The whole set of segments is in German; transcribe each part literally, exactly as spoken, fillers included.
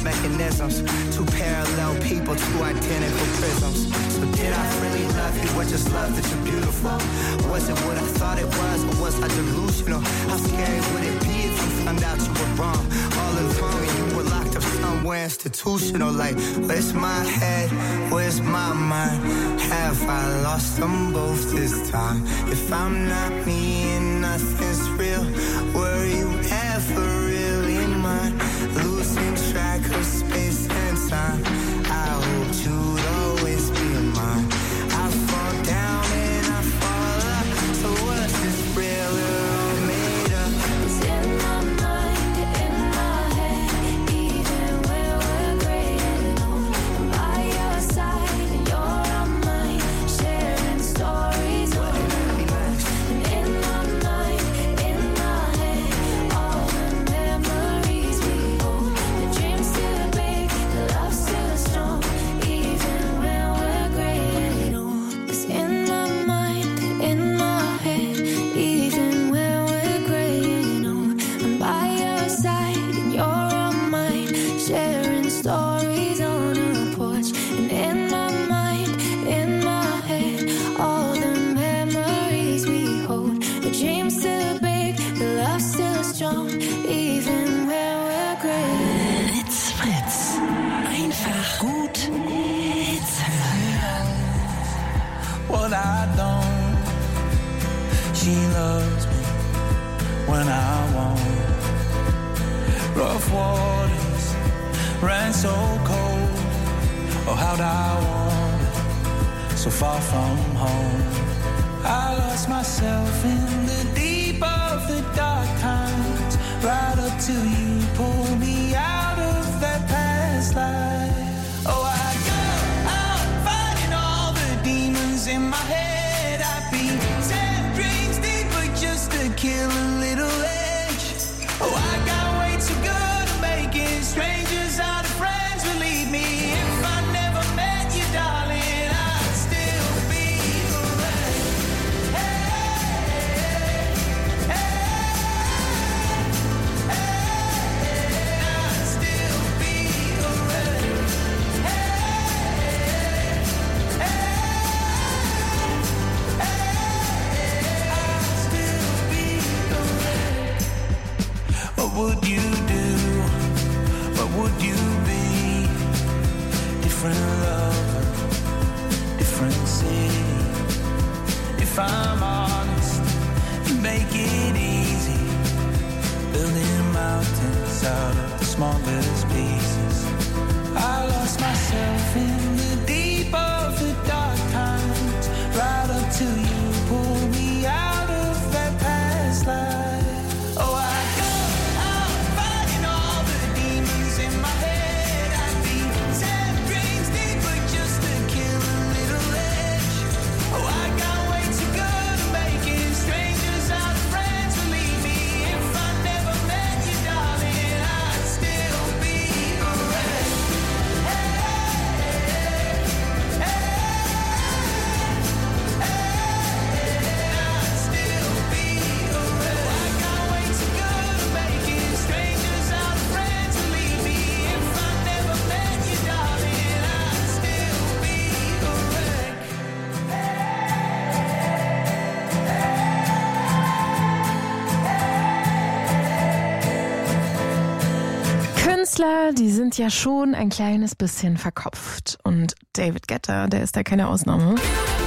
mechanisms. Two parallel people, two identical prisms. So did I really love you, or just love that you're beautiful? Was it what I thought it was, or was I delusional? How scary would it be if you found out you were wrong? All along and you were locked up somewhere institutional. Like, where's my head, where's my mind? Have I lost them both this time? If I'm not me and nothing's real, were you ever really mine? Losing track of space and time. I hoped you'd always be mine. I fall down and I fall up. So was this real or made up? It's in my mind, in my head. Even when we're graded on, I'm by your side and you're on mine, sharing stories all night. And in my mind, in my head, all the memories we hold. The dreams still big, the love still strong. Even when we're graded on. It's in my mind, in my head. Even when we're graded on, I'm by your side and you're on mine, sharing stories on a porch. And in my mind, in my head, all the memories we hold. The dreams still big, the love still strong. Even when we're graded. Hits Fritz. Einfach gut Hits hören. What I don't. She loves me when I won't. Rough waters ran so cold. Oh, how'd I wander so far from home? I lost myself in the deep of the dark times. Right up till you pulled me out of that past life. Oh, I go out fighting all the demons in my head. I'd be ten drinks deep, but just to kill a little edge. Oh, I got way too good at making strangers out of friends. Believe me, if I never met you, darling, I'd still be a wreck. Hey, hey, hey, I'd still be a wreck. Hey, hey, hey, I'd still be a wreck. What would you do? What would you be? Different lover, different city. If I'm honest, you make it easy. Building mountains out of the smallest pieces. I lost myself in the deep of the dark times. Right up till you pulled me out of that past life. Oh, I go out fighting all the demons in my head. I'd be ten drinks deep, but just to kill a little edge. Oh, I got way too good at making strangers out of friends. Believe me, if I never met you, darling, I'd still be a wreck. Hey, hey, I'd still be a wreck. I got way too good at making strangers out of friends. Believe me, if I never met you, darling, I'd still be a wreck. Künstler, die sind ja schon ein kleines bisschen verkopft. Und David Guetta, der ist da keine Ausnahme.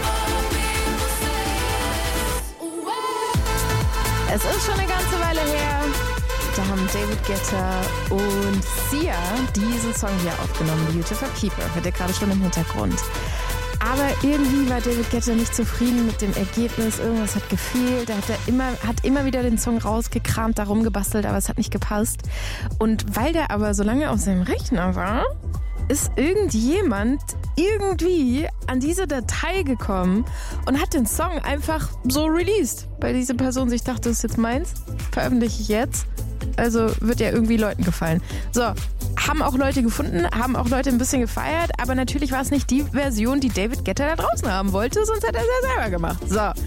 Es ist schon eine ganze Weile her. Da haben David Guetta und Sia diesen Song hier aufgenommen, Beautiful People, hört ihr gerade schon im Hintergrund. Aber irgendwie war David Guetta nicht zufrieden mit dem Ergebnis. Irgendwas hat gefehlt. Er hat, er immer, hat immer wieder den Song rausgekramt, da rumgebastelt, aber es hat nicht gepasst. Und weil der aber so lange auf seinem Rechner war, ist irgendjemand irgendwie an diese Datei gekommen und hat den Song einfach so released. Weil diese Person sich dachte, das ist jetzt meins, veröffentliche ich jetzt. Also wird ja irgendwie Leuten gefallen. So, haben auch Leute gefunden, haben auch Leute ein bisschen gefeiert, aber natürlich war es nicht die Version, die David Guetta da draußen haben wollte, sonst hätte er es ja selber gemacht. So,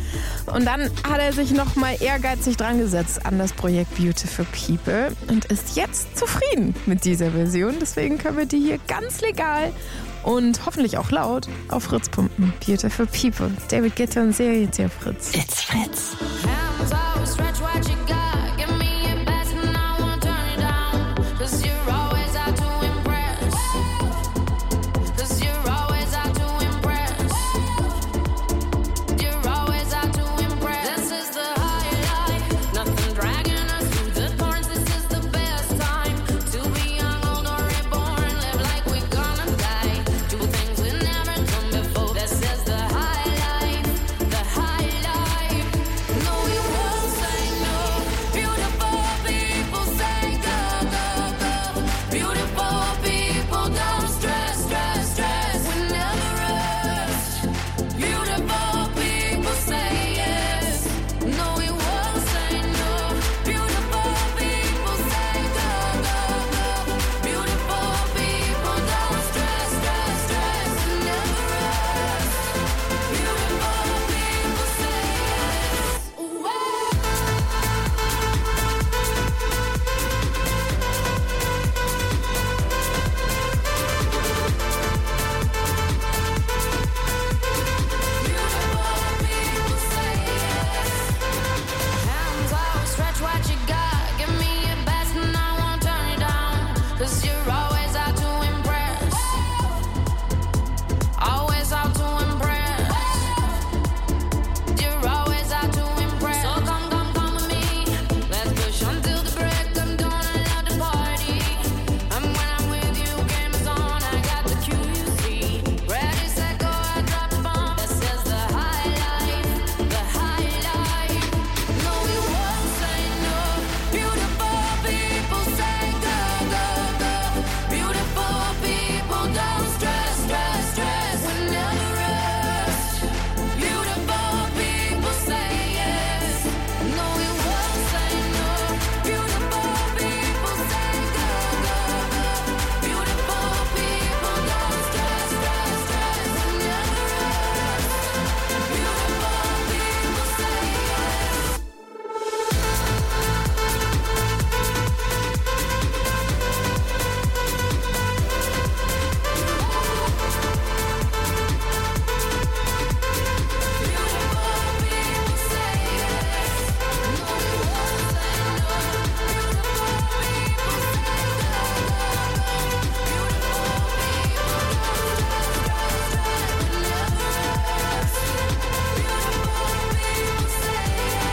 Und dann hat er sich nochmal ehrgeizig dran gesetzt an das Projekt Beautiful People und ist jetzt zufrieden mit dieser Version. Deswegen können wir die hier ganz legal und hoffentlich auch laut auf Fritz pumpen. Beautiful People. David Guetta und Serie jetzt hier auf Fritz. It's Fritz. Hands out, stretch what you got. Give me your best and I won't turn it down. 'Cause you're always out to impress. 'Cause you're always out to impress. You're always out to impress. This is the high life. Nothing dragging us through the thorns. This is the best time to be young, old or reborn. Live like we're gonna die. Do things we never done before. This is the high life. The high life. No, you won't say no. Beautiful people say go, go, go. Beautiful people don't stress, stress, stress. We never rest. Beautiful people say yes. No, we won't say no. Beautiful people say go, go, go. Beautiful people don't stress, stress, stress. We never rest. Beautiful people say yes. Whoa. Beautiful people say yes. Hands out, stretch what you got. Give me your best and I won't turn it down. 'Cause you're always out to impress. Always out to impress. You're always out to impress. So come, come, come with me. Let's push until the break of dawn. I love the party. And when I'm with you, game is on. I got the cue, you see. Ready, set, go, I drop the bomb. This is the high life. The high life. No, we won't say no. Beautiful people say go, go, go. Beautiful people don't stress, stress, stress. We never rest. Beautiful people say yes. No, we won't say no. Beautiful people say go, go, go. Beautiful people don't stress, stress, stress. We never rest. Beautiful people say yes. Beautiful people say yes. No, we won't say no. Beautiful people say go, go, go. Beautiful people don't stress, stress, stress. We never rest. Beautiful people say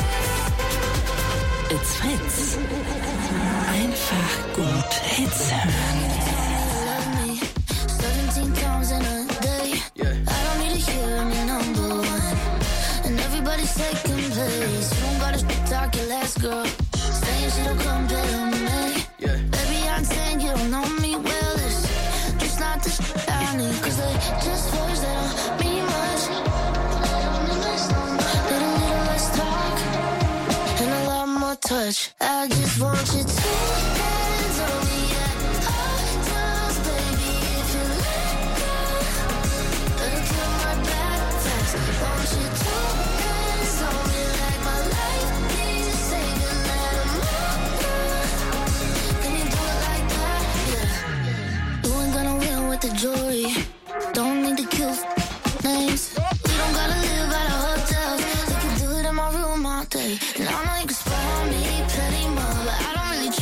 yes. It's Fritz. Einfach gut Hits hören. Love me seventeen times in a day. I don't need to hear me number one. And everybody's taking place. You don't gotta talk your last girl. Saying she don't compare to me. Baby, I'm saying you don't know me well. It's just not the shit I need. 'Cause they just words that don't mean much. Need a little less talk and a lot more touch. I just want you to hands on me at all times, baby. If you let go, it'll kill my back fast. Want you to hands on me like my life needs saving. Let 'em know. Can you do it like that? Yeah. You ain't gonna win with the jewelry. Don't need to kill names. We don't gotta live at a hotel. We can do it in my room all day. And I know you can spoil me, plenty more, but I don't really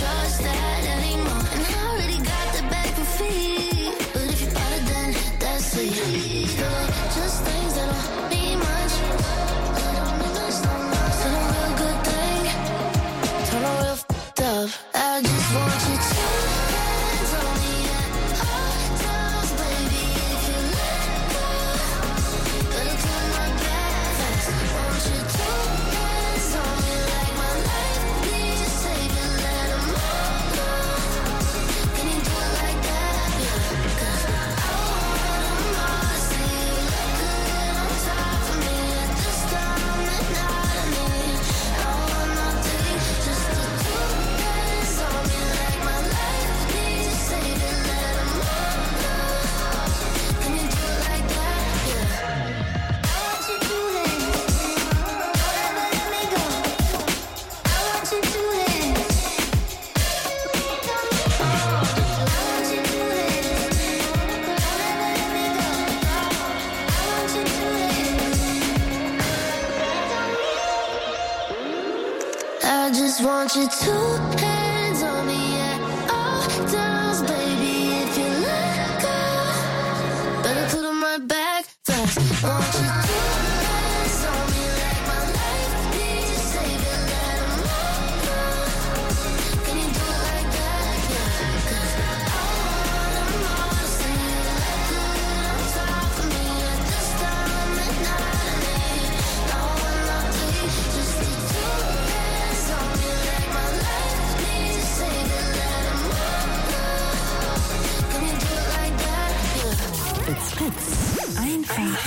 want you to hands on me at all times, baby. If you let go, better put them right back fast. Want you to hands on me like my life needs you, save it, let 'em all go. Can you do it like that? Yeah, 'cause I wanna, wanna see you let good on top of me at this time at night. No one love me, just the two hands on me like my life needs you, save it, let 'em all go. Can you do it like that? Yeah. It's Fritz. Einfach.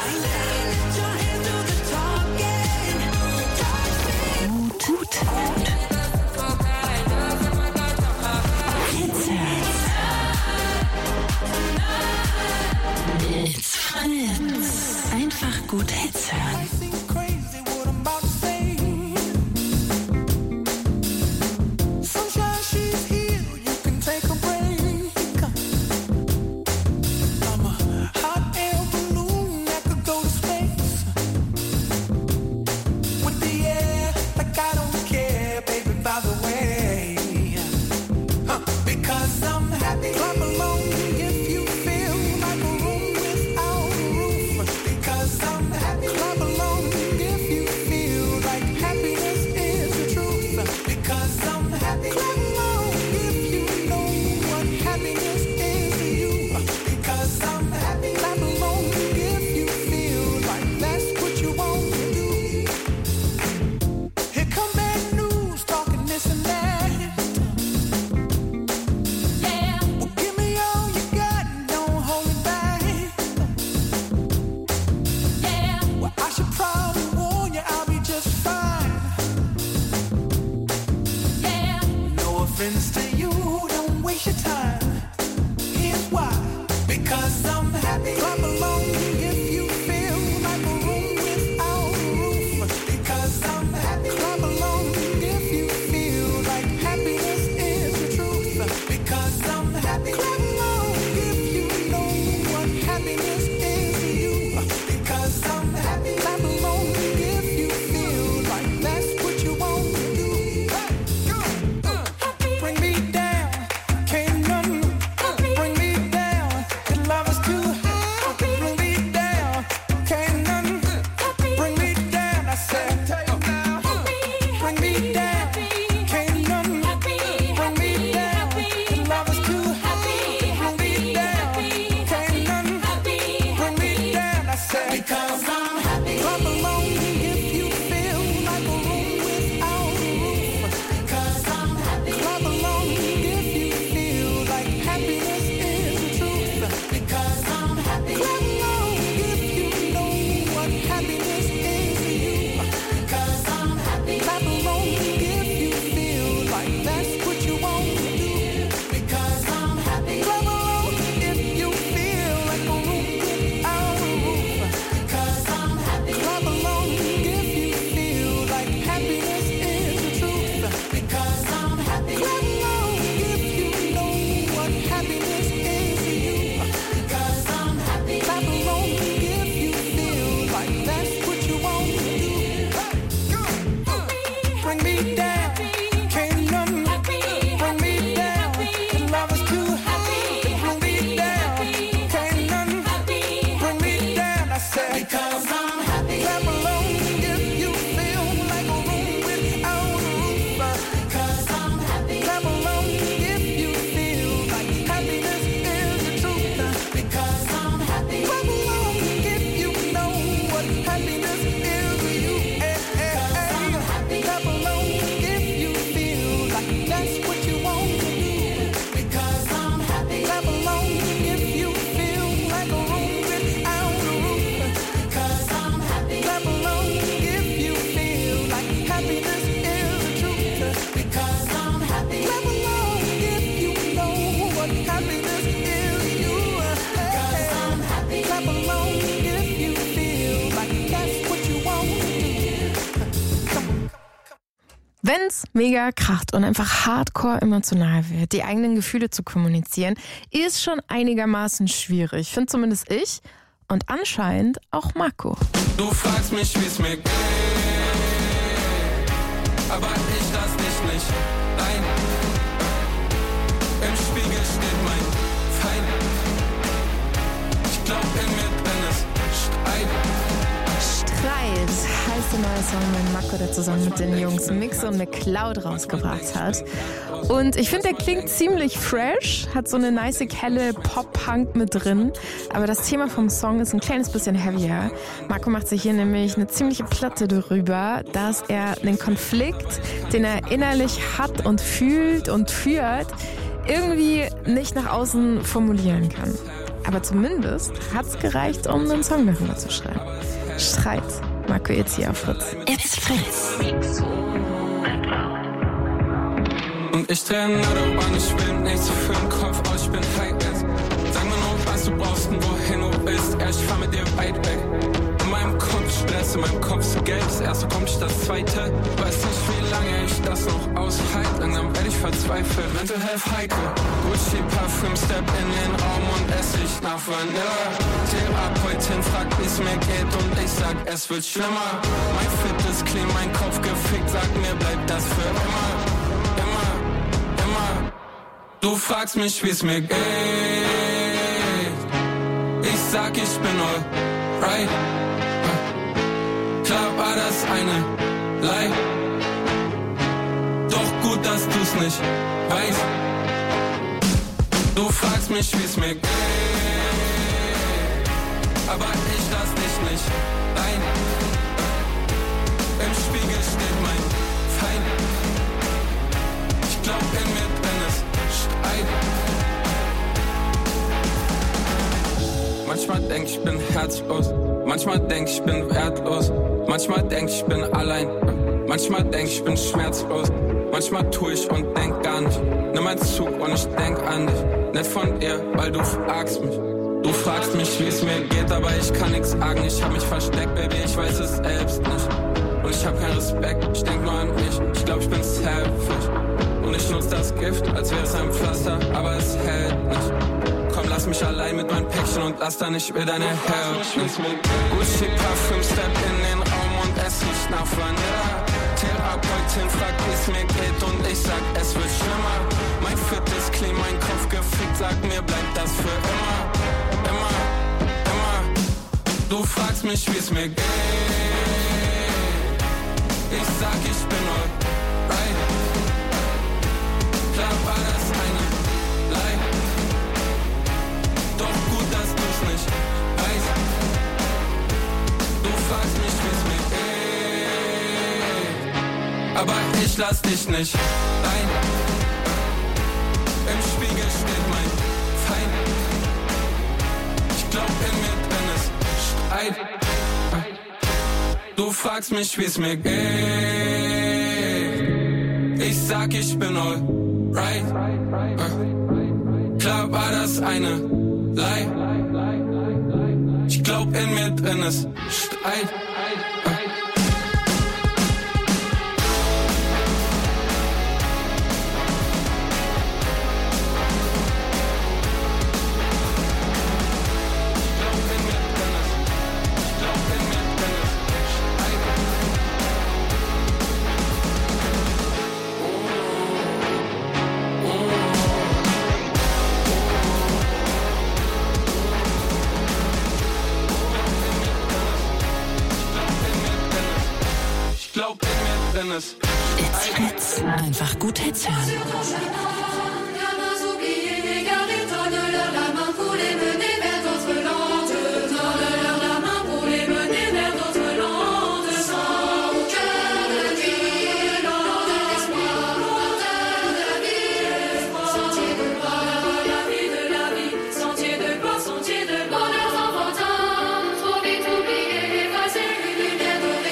Oh, tut gut. Hitzherz. It's Fritz. Einfach gut Hits hören. Seem crazy what I'm about to say. Sunshine, she's here. You can take a break. I'm a hot air balloon that could go to space. With the air, like I don't care, baby, by the way. Huh, because I'm happy. Clap along if you feel like a room without a roof. Because I'm happy. Clap along if you feel like happiness is the truth. Because I'm happy. Clap along if you know what happiness is to you. Because I'm happy. Clap along if you feel like that's what you want to do. Here come bad news, talking this and that. Yeah. Well, give me all you got and don't hold it back. Yeah. Well, I should probably warn you, I'll be just fine. Yeah. No offense to you, don't waste your time. Here's why. Because I'm happy. Clap along if you feel like a room without a roof. Because I'm happy. Clap along if you feel like happiness is the truth. Because I'm happy. Clap along if you know what happiness is to you. Because I'm happy. Clap along if you feel like that's what you want to do. Hey, go, uh, bring me down, can't nothing bring me down. Your love is too high. Bring me down, can't nothing bring me down. I said, bring me down, can't nothing bring me down. Your love is too high. Bring me down, can't nothing bring me down. I said, because I'm happy. Clap along if you feel like a room without a roof. Because I'm happy. Clap along if you feel like happiness is the truth. Because I'm happy. Clap along if you know what happiness is to you. Because I'm happy. Clap along if you feel like that's what you want to do. Because I'm happy. Clap along if you feel like a room without a roof. Because I'm happy. Clap along if you feel like happiness is the truth. Because I'm happy. Clap along if you know what happiness is to you. Because I'm happy. Clap along if you feel like that's what you want to do. Hey, go, uh, bring me down, can't nothing bring me down. Your love is too high. Bring me down, can't nothing bring me down. I said, because I'm happy. Clap along if you feel like a room without a roof. Because I'm happy. Clap along if you feel like happiness is the truth. Because I'm happy. Clap along if you know what happiness is to you. Hey, hey, hey. Clap along if you feel like that's what you want to do. Because I'm happy. Clap along if you feel like a room without a roof. Because I'm happy. Clap along if you feel like happiness is the truth. Because I'm happy. Clap along if you know what happiness is to you. Because I'm happy. Clap along if you feel like that's what you want to do. Wenn's mega kracht und einfach hardcore emotional wird, die eigenen Gefühle zu kommunizieren, ist schon einigermaßen schwierig. Finde zumindest ich und anscheinend auch Marco. Du fragst mich, wie's mir geht. aber ich lass dich nicht rein. Im Spiegel steht mein Feind. Ich glaub in mir drin ist Streit. Streit heißt der neue Song, den Mako, der zusammen mit den Jungs Mix und McCloud rausgebracht hat. Und ich finde, der klingt ziemlich fresh, hat so eine nice, helle Pop-Punk mit drin. Aber das Thema vom Song ist ein kleines bisschen heavier. Mako macht sich hier nämlich eine ziemliche Platte darüber, dass er den Konflikt, den er innerlich hat und fühlt und führt, irgendwie nicht nach außen formulieren kann. Aber zumindest hat's gereicht, um einen Song darüber zu schreiben. Streit. Mako jetzt hier auf Fritz. It's Fritz. Und ich dreh eine Autobahn, ich will nichts für den Kopf aus, ich bin high as. Sag mir nur, was du brauchst und wohin du willst. Ja, ich fahr mit dir weit weg. In meinem Kopf Stress, in meinem Kopf ist Geld. Das erste kommt das zweite. Weiß nicht, wie lange ich das noch aushalte. Langsam werde ich verzweifelt. Mental Health heikel. Gucci Parfüm, step in den Raum und ess ich nach Vanilla. Therapeutin fragt, wie's mir geht und ich sag, es wird schlimmer. Mein Fit ist clean, mein Kopf gefickt. Sag mir, bleibt das für immer. Immer, immer. Du fragst mich, wie's mir geht. Ich sag, ich bin alright. Klar war das eine Lie. Doch gut, dass du's nicht weißt. Du fragst mich, wie's mir geht. Aber ich lass dich nicht rein. Im Spiegel steht mein Feind. Ich glaub in mir drin ist Streit. Manchmal denk ich bin herzlos. Manchmal denk ich bin wertlos. Manchmal denk ich bin allein. Manchmal denk ich bin schmerzlos. Manchmal tu ich und denk gar nicht. Nimm einen Zug und ich denk an dich. Nicht von dir, weil du fragst mich. Du fragst mich, wie es mir geht, aber ich kann nix sagen. Ich hab mich versteckt, Baby, ich weiß es selbst nicht. Und ich hab keinen Respekt, ich denk nur an mich. Ich glaub, ich bin selfish. Und ich nutz das Gift, als wäre es ein Pflaster, aber es hält nicht. Komm, lass mich allein mit meinem Päckchen und lass da nicht will deine Hilfe. Gucci Parfüm, step in den Raum und es riecht nach Vanilla. Therapeutin fragt, wie's mir geht und ich sag, es wird schlimmer. Mein Fit ist clean, mein Kopf gefickt, sag mir, bleibt das für immer. Immer, immer. Du fragst mich, wie's mir geht. Ich sag, ich bin alright. Klar war das eine Lie. Doch gut, dass du's nicht weißt. Du fragst mich, wie's mir geht. Aber ich lass dich nicht rein. Im Spiegel steht mein Feind. Ich glaub in mir drin ist Streit. Du fragst mich, wie's mir geht. Ich sag, ich bin alright. Klar war das eine Lie. Ich glaub in mir drin ist Streit. It's Fritz. Einfach gut Hits hören.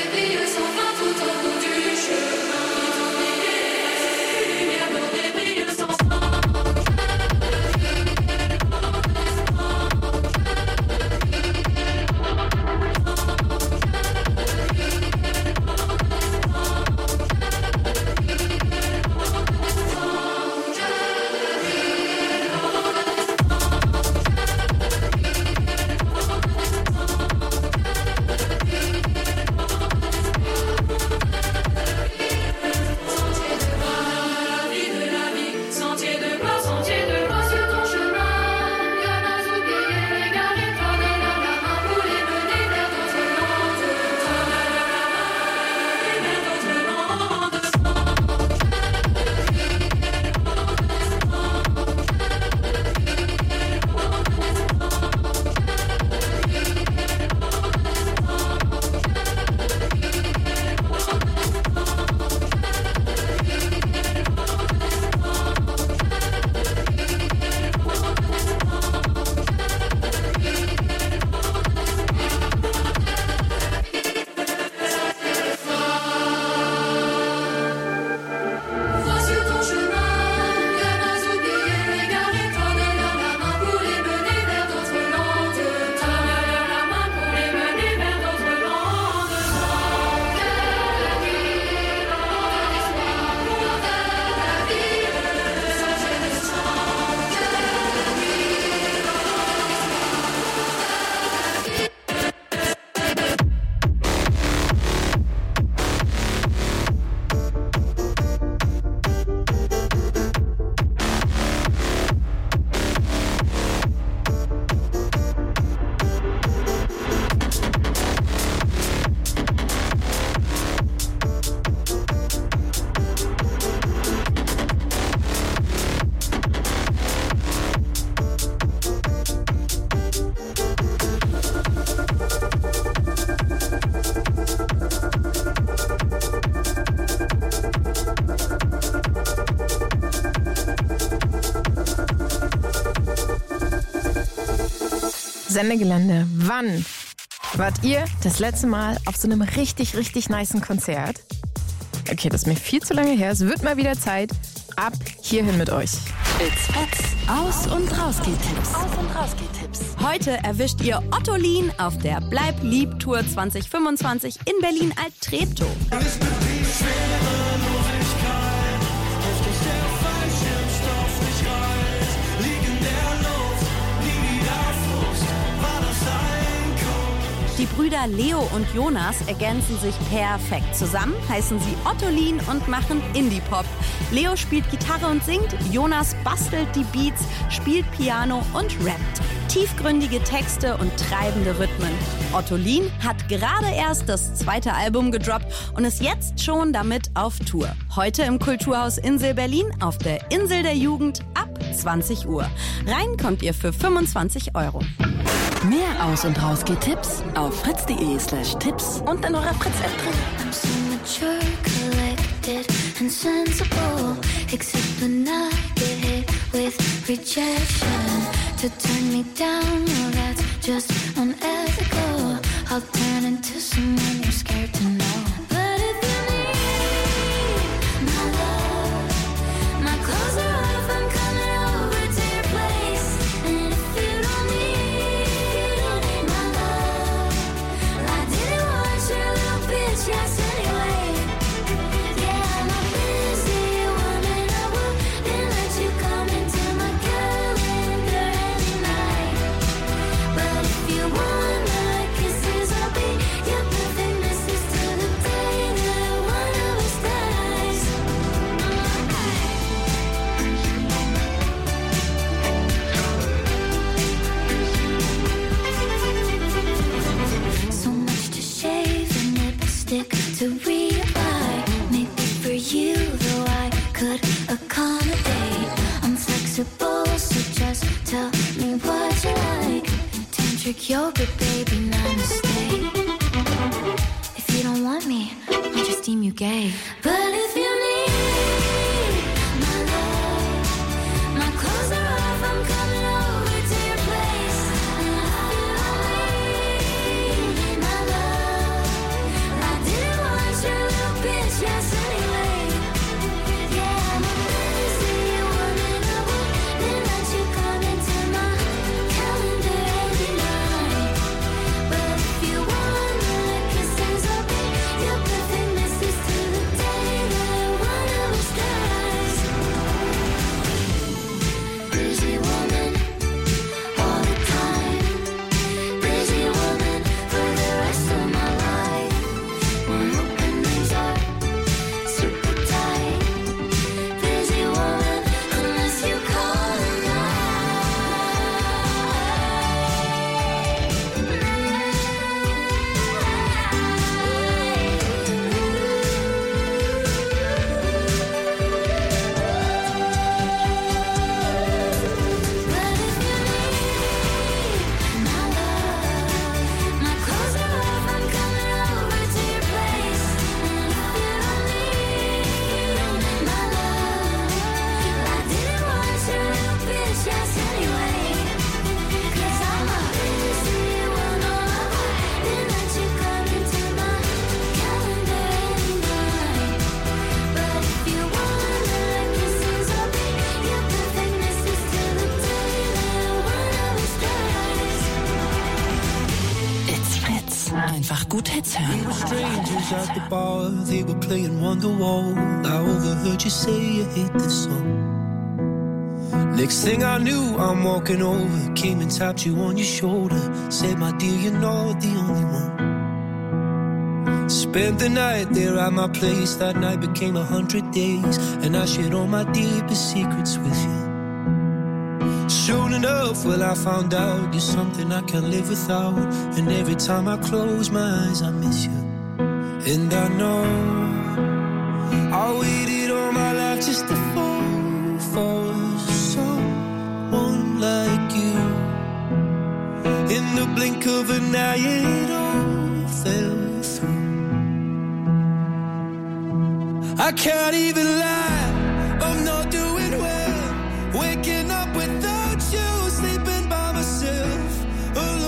Lumière Sendegelände, wann wart ihr das letzte Mal auf so einem richtig, richtig nicen Konzert? Okay, das ist mir viel zu lange her. Es wird mal wieder Zeit. Ab hierhin mit euch. It's Fetz. Aus- und Rausgeht-Tipps. Aus- und Rausgeht-Tipps. Heute erwischt ihr Ottolin auf der Bleib Lieb Tour zwanzig fünfundzwanzig in Berlin-Alt-Treptow. Die Brüder Leo und Jonas ergänzen sich perfekt. Zusammen heißen sie Ottolin und machen Indie-Pop. Leo spielt Gitarre und singt, Jonas bastelt die Beats, spielt Piano und rappt. Tiefgründige Texte und treibende Rhythmen. Ottolin hat gerade erst das zweite Album gedroppt und ist jetzt schon damit auf Tour. Heute im Kulturhaus Insel Berlin auf der Insel der Jugend ab zwanzig Uhr. Rein kommt ihr für fünfundzwanzig Euro. Mehr Aus- und Rausgeht-Tipps auf fritz.de slash Tipps und in eurer Fritz-App drin. I'm so mature, collected and sensible. Except when I get hit with rejection. To turn me down, well that's just unethical. I'll turn into someone you're scared to know. But if you need my love, my clothes are off, I'm coming over to your place. And if you don't need my love, I didn't want your little bitch ass anyway. Yeah, I'm a busy woman, I wouldn't let you come into my calendar any night. But if you want my kisses, I'll be your perfect missus till the day that one of us dies. So much to shave and lipstick to reapply. Maybe for you, though I could accommodate. I'm flexible, so just tell me what you like. Tantric yoga, baby, namaste. If you don't want me, I'll just deem you gay. But if you need my love, my clothes are off, I'm coming over to your place. And if you don't need my love, I didn't want your little bitch ass anyway. Yeah, I'm a busy woman, I wouldn't let you come into my calendar every night. But if you want my kisses, I'll be your perfect missus till the day that one of us dies. Busy woman, all the time. Busy woman for the rest of my life. My openings are super tight. Busy woman, unless you call my clothes are off, I'm coming over to your place. And if you don't need my love, I didn't want your little bitch ass anyway. 'Cause I'm a busy woman, I wouldn't let you come into my calendar any night. But if you want my kisses, I'll be your perfect missus till the day that one of us dies. It's Fritz. Einfach gut Hits hören. Strangers at the bar, they were playing Wonderwall. I overheard you say you hate this song. Next thing I knew, I'm walking over, came and tapped you on your shoulder. Said, my dear, you're not the only one. Spent the night there at my place. That night became a hundred days, and I shared all my deepest secrets with you. Soon enough, well, I found out you're something I can't live without. And every time I close my eyes, I miss you. And I know I waited all my life just to fall for someone like you. In the blink of an eye, it all fell through. I can't even lie, I'm not doing well. Waking up without you, sleeping by myself alone.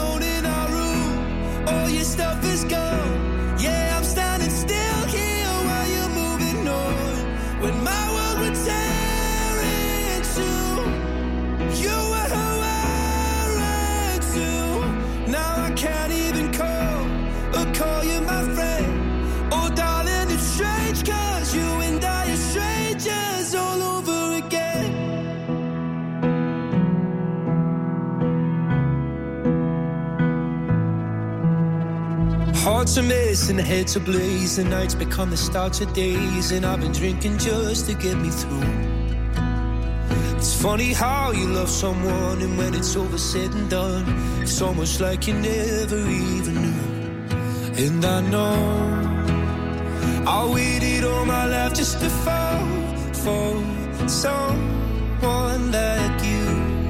Hearts are missing, heads are blazing, nights become the start of days, and I've been drinking just to get me through. It's funny how you love someone, and when it's over said and done, it's almost like you never even knew. And I know I waited all my life just to fall for someone like you.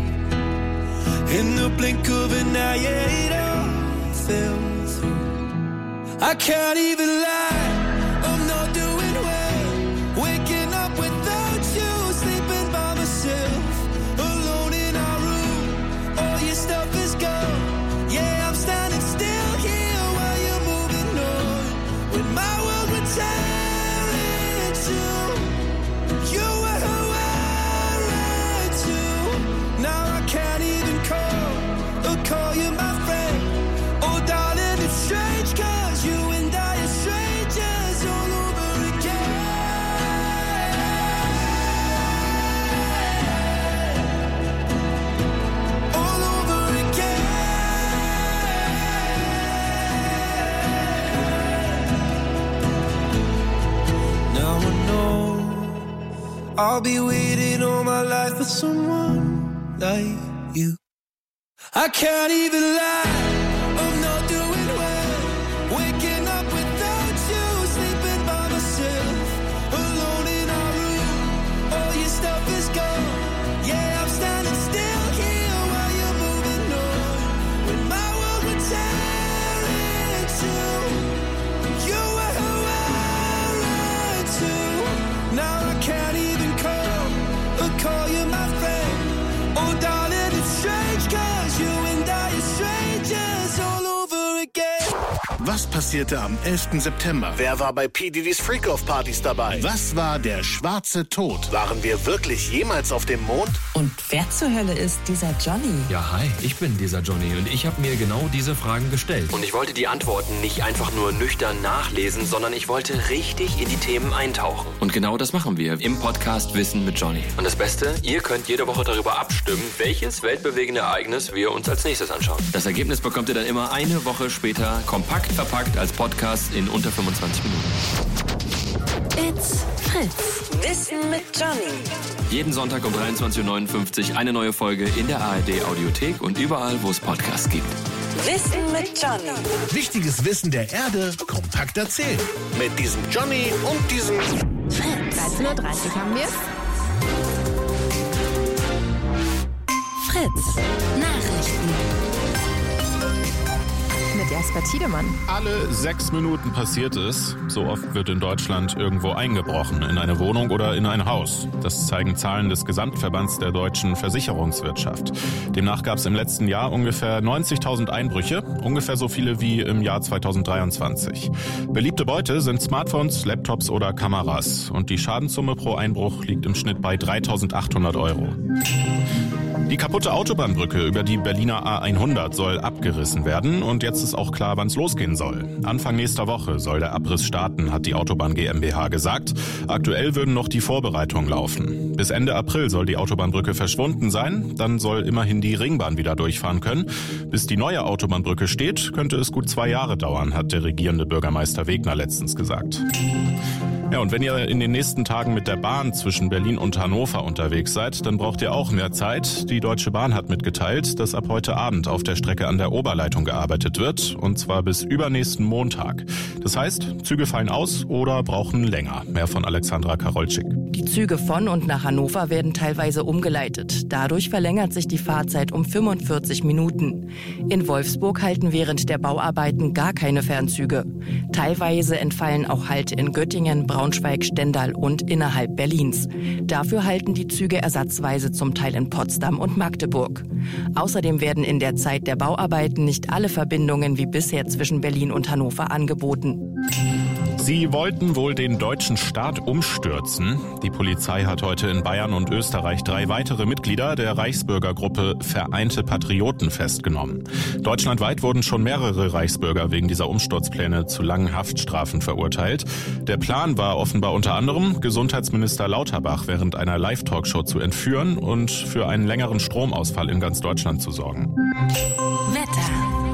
In the blink of an eye, yeah, it all fell through. I can't even lie, I'm not doing well. Waking up without you, sleeping by myself, alone in our room, all your stuff is gone. Yeah, I'm standing still here while you're moving on. When my world would tear into, you were who I ran to. Now I can't even call or call you my friend. Oh darling, it's strange, cause you and I are strangers all over again. All over again. Now I know I'll be waiting all my life for someone like you. I can't even lie, I'm not doing well. Waking up without you, sleeping by myself, alone in our room, all your stuff is gone. Yeah, I'm standing still here while you're moving on. When my world would tear into, you were who I ran to. Now I can't even call or call you my friend. Oh darling, it's strange, cause you and I are strangers all over again. Was passierte am elften September? Wer war bei P. Diddy's Freak-Off-Partys dabei? Was war der schwarze Tod? Waren wir wirklich jemals auf dem Mond? Und wer zur Hölle ist dieser Johnny? Ja, hi, ich bin dieser Johnny und ich habe mir genau diese Fragen gestellt. Und ich wollte die Antworten nicht einfach nur nüchtern nachlesen, sondern ich wollte richtig in die Themen eintauchen. Und genau das machen wir im Podcast Wissen mit Johnny. Und das Beste, ihr könnt jede Woche darüber abstimmen, welches weltbewegende Ereignis wir uns als nächstes anschauen. Das Ergebnis bekommt ihr dann immer eine Woche später kompakt verpackt als Podcast in unter fünfundzwanzig Minuten. It's Fritz. Wissen mit Johnny. Jeden Sonntag um dreiundzwanzig Uhr neunundfünfzig eine neue Folge in der A R D Audiothek und überall, wo es Podcasts gibt. Wissen mit Johnny. Wichtiges Wissen der Erde kompakt erzählt. Mit diesem Johnny und diesem Fritz. dreizehn Uhr dreißig haben wir es. Fritz. Nachrichten. Mit Jasper Tiedemann. Alle sechs Minuten passiert es. So oft wird in Deutschland irgendwo eingebrochen, in eine Wohnung oder in ein Haus. Das zeigen Zahlen des Gesamtverbands der deutschen Versicherungswirtschaft. Demnach gab es im letzten Jahr ungefähr neunzigtausend Einbrüche, ungefähr so viele wie im Jahr zweitausenddreiundzwanzig. Beliebte Beute sind Smartphones, Laptops oder Kameras. Und die Schadenssumme pro Einbruch liegt im Schnitt bei dreitausendachthundert Euro. Die kaputte Autobahnbrücke über die Berliner A hundert soll abgerissen werden und jetzt ist auch klar, wann es losgehen soll. Anfang nächster Woche soll der Abriss starten, hat die Autobahn GmbH gesagt. Aktuell würden noch die Vorbereitungen laufen. Bis Ende April soll die Autobahnbrücke verschwunden sein, dann soll immerhin die Ringbahn wieder durchfahren können. Bis die neue Autobahnbrücke steht, könnte es gut zwei Jahre dauern, hat der regierende Bürgermeister Wegner letztens gesagt. Ja, und wenn ihr in den nächsten Tagen mit der Bahn zwischen Berlin und Hannover unterwegs seid, dann braucht ihr auch mehr Zeit. Die Deutsche Bahn hat mitgeteilt, dass ab heute Abend auf der Strecke an der Oberleitung gearbeitet wird, und zwar bis übernächsten Montag. Das heißt, Züge fallen aus oder brauchen länger. Mehr von Alexandra Karolczyk. Die Züge von und nach Hannover werden teilweise umgeleitet. Dadurch verlängert sich die Fahrzeit um fünfundvierzig Minuten. In Wolfsburg halten während der Bauarbeiten gar keine Fernzüge. Teilweise entfallen auch Halte in Göttingen, Braunschweig, Stendal und innerhalb Berlins. Dafür halten die Züge ersatzweise zum Teil in Potsdam und Magdeburg. Außerdem werden in der Zeit der Bauarbeiten nicht alle Verbindungen wie bisher zwischen Berlin und Hannover angeboten. Sie wollten wohl den deutschen Staat umstürzen. Die Polizei hat heute in Bayern und Österreich drei weitere Mitglieder der Reichsbürgergruppe Vereinte Patrioten festgenommen. Deutschlandweit wurden schon mehrere Reichsbürger wegen dieser Umsturzpläne zu langen Haftstrafen verurteilt. Der Plan war offenbar unter anderem, Gesundheitsminister Lauterbach während einer Live-Talkshow zu entführen und für einen längeren Stromausfall in ganz Deutschland zu sorgen. Wetter.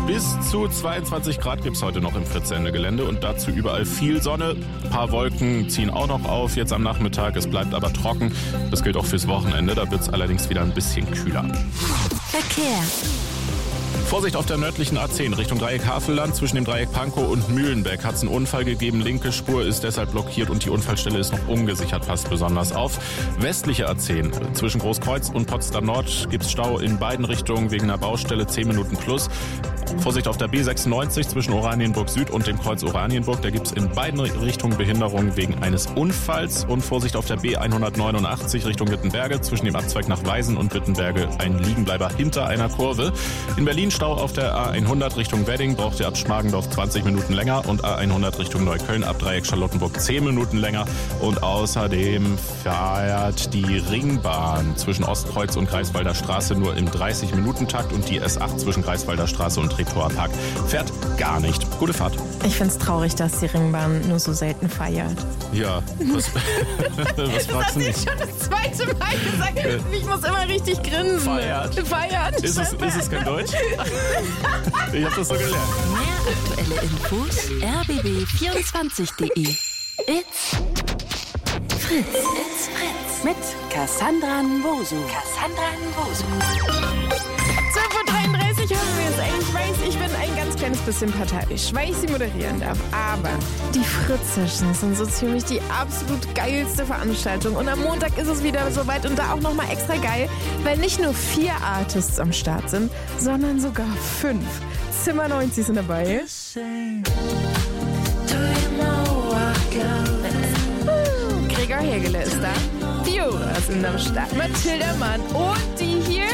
Bis zu zweiundzwanzig Grad gibt es heute noch im Fritz-Sende-Gelände und dazu überall viel Sonne. Ein paar Wolken ziehen auch noch auf jetzt am Nachmittag. Es bleibt aber trocken. Das gilt auch fürs Wochenende. Da wird es allerdings wieder ein bisschen kühler. Verkehr. Vorsicht auf der nördlichen A zehn Richtung Dreieck Havelland. Zwischen dem Dreieck Pankow und Mühlenbeck hat es einen Unfall gegeben. Linke Spur ist deshalb blockiert und die Unfallstelle ist noch ungesichert. Passt besonders auf. Westliche A zehn zwischen Großkreuz und Potsdam Nord gibt es Stau in beiden Richtungen wegen einer Baustelle. zehn Minuten plus. Vorsicht auf der B sechsundneunzig zwischen Oranienburg Süd und dem Kreuz Oranienburg. Da gibt es in beiden Richtungen Behinderungen wegen eines Unfalls. Und Vorsicht auf der B hundertneunundachtzig Richtung Wittenberge zwischen dem Abzweig nach Weisen und Wittenberge ein Liegenbleiber hinter einer Kurve. In Berlin Stau auf der A hundert Richtung Wedding, braucht ihr ab Schmargendorf zwanzig Minuten länger und A hundert Richtung Neukölln ab Dreieck Charlottenburg zehn Minuten länger. Und außerdem fährt die Ringbahn zwischen Ostkreuz und Greifswalder Straße nur im dreißig Minuten Takt und die S acht zwischen Greifswalder Straße und Treptower Park fährt gar nicht. Gute Fahrt. Ich find's traurig, dass die Ringbahn nur so selten feiert. Ja, was, was fragst du nicht? Das hast du schon das zweite Mal gesagt. Ich muss immer richtig grinsen. Feiert. Feiert. Ist es, ist es kein Deutsch? Ich hab das so gelernt. Mehr aktuelle Infos r b b vierundzwanzig punkt de. It's Fritz. It's Fritz. Mit Cassandra Nwosu. Cassandra Nwosu. zwölf Uhr dreiunddreißig haben wir es. Ich weiß, ich bin ein ganz kleines bisschen parteiisch, weil ich sie moderieren darf. Aber die Fritz-Sessions sind so ziemlich die absolut geilste Veranstaltung. Und am Montag ist es wieder soweit und da auch nochmal extra geil, weil nicht nur vier Artists am Start sind, sondern sogar fünf. Zimmer neunzig sind dabei. Gregor Hegele ist da. Fiora sind am Start. Mathilda Mann und die hier...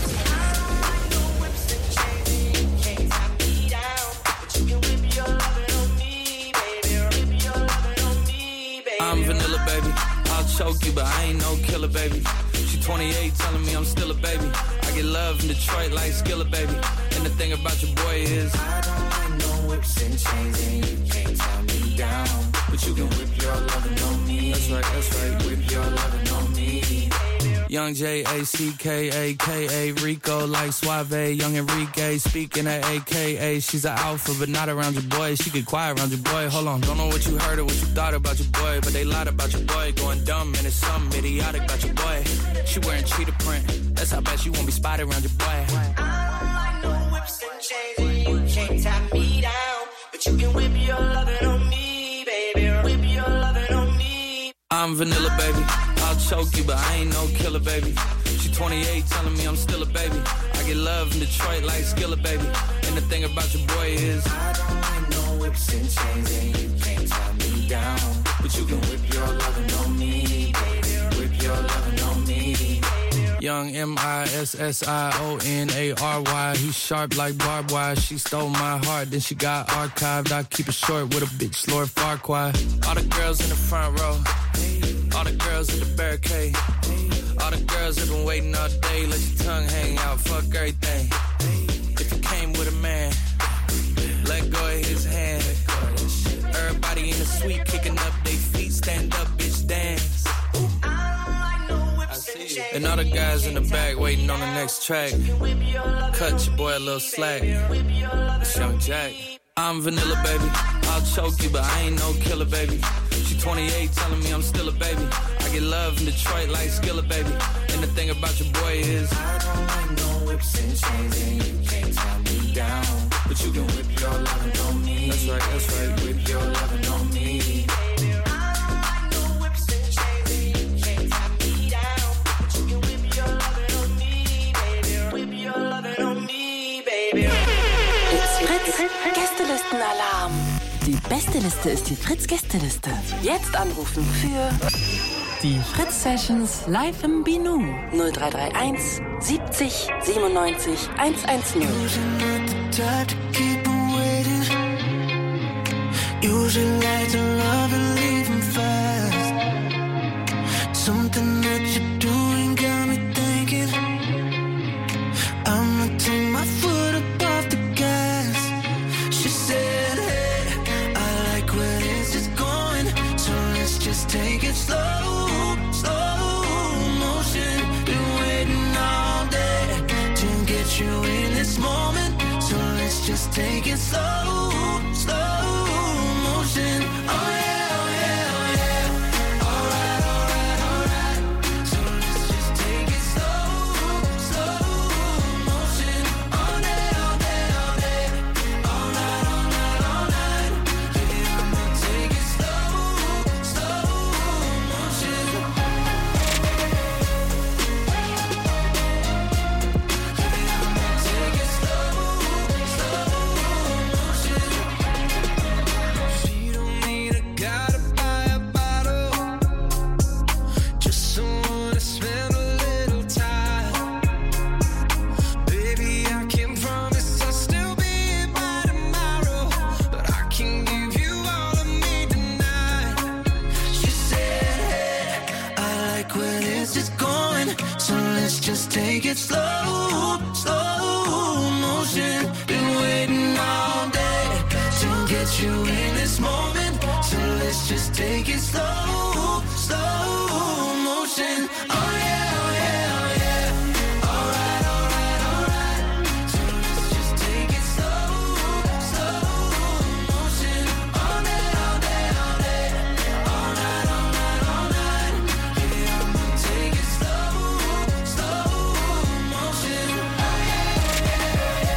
I'm vanilla, baby. I'll choke you, but I ain't no killer, baby. She twenty-eight, telling me I'm still a baby. I get love in Detroit like Skilla, baby. And the thing about your boy is I don't like no whips and chains, and you can't tie me down. But you can whip your lovin' on me. That's right, that's right. Whip your lovin' on me. Young J A C K A K A Rico like Suave. Young Enrique speaking at A K A. She's an alpha but not around your boy. She get quiet around your boy. Hold on, don't know what you heard or what you thought about your boy, but they lied about your boy. Going dumb and it's something idiotic about your boy. She wearing cheetah print. That's how bad she won't be spotted around your boy. I don't like no whips and chains, and you can't tie me down. But you can whip your lovin' on me, baby. Whip your lovin' on me. I'm vanilla, baby. I'll choke you, but I ain't no killer, baby. She twenty-eight, telling me I'm still a baby. I get love in Detroit like Skilla, baby. And the thing about your boy is I don't like no whips and chains, and you can't tie me down. But you can whip your lovin' on me, baby. Whip your lovin' on me. Young M I S S I O N A R Y. He's sharp like barbed wire. She stole my heart, then she got archived. I keep it short with a bitch, Lord Farquaad. All the girls in the front row. All the girls in the barricade. All the girls have been waiting all day. Let your tongue hang out, fuck everything. If you came with a man, let go of his hand. Everybody in the suite kicking up their feet. Stand up, bitch, dance. I see you. And all the guys in the back waiting on the next track. Cut your boy a little slack. It's Young Jack. I'm vanilla, baby. I'll choke you, but I ain't no killer, baby. She twenty-eight, telling me I'm still a baby. I get love in Detroit like Skilla, baby. And the thing about your boy is I don't like no whips and chains, and you can't tie me down. But you can whip your lovin' on me. That's right, that's right. Whip your lovin' on me. Gästelistenalarm. Die beste Liste ist die Fritz-Gästeliste. Jetzt anrufen für die Fritz-Sessions live im Binu. null drei drei eins siebzig siebenundneunzig hundertzehn. Usually like to love and leave them fast. Something that you're doing got me thinking I'ma take my foot up off the gas. She said, hey, I like where this is going, so let's just take it slow, slow motion. Been waiting all day to get you in this moment, so let's let's just take it slow, slow motion. Oh yeah, oh yeah, oh yeah. Alright, alright, alright. So let's just take it slow, slow motion. All day, all day, all day. All night, all night, all night. Yeah, I'ma take it slow, slow motion. She don't need a guy to buy a bottle, just someone to spend a little time. Baby, I can promise I'll still be here by tomorrow, but I can give you all of me tonight. She said, hey, I like where this is going, so let's just take it slow, slow motion. Been waiting all day to get you in this moment, so let's just take it slow, slow motion. Oh yeah, oh yeah, oh yeah. Alright, alright, alright. So let's just take it slow, slow motion. All day, all day, all day. All night, all night, all night. Yeah, I'ma take it slow, slow motion. Oh yeah.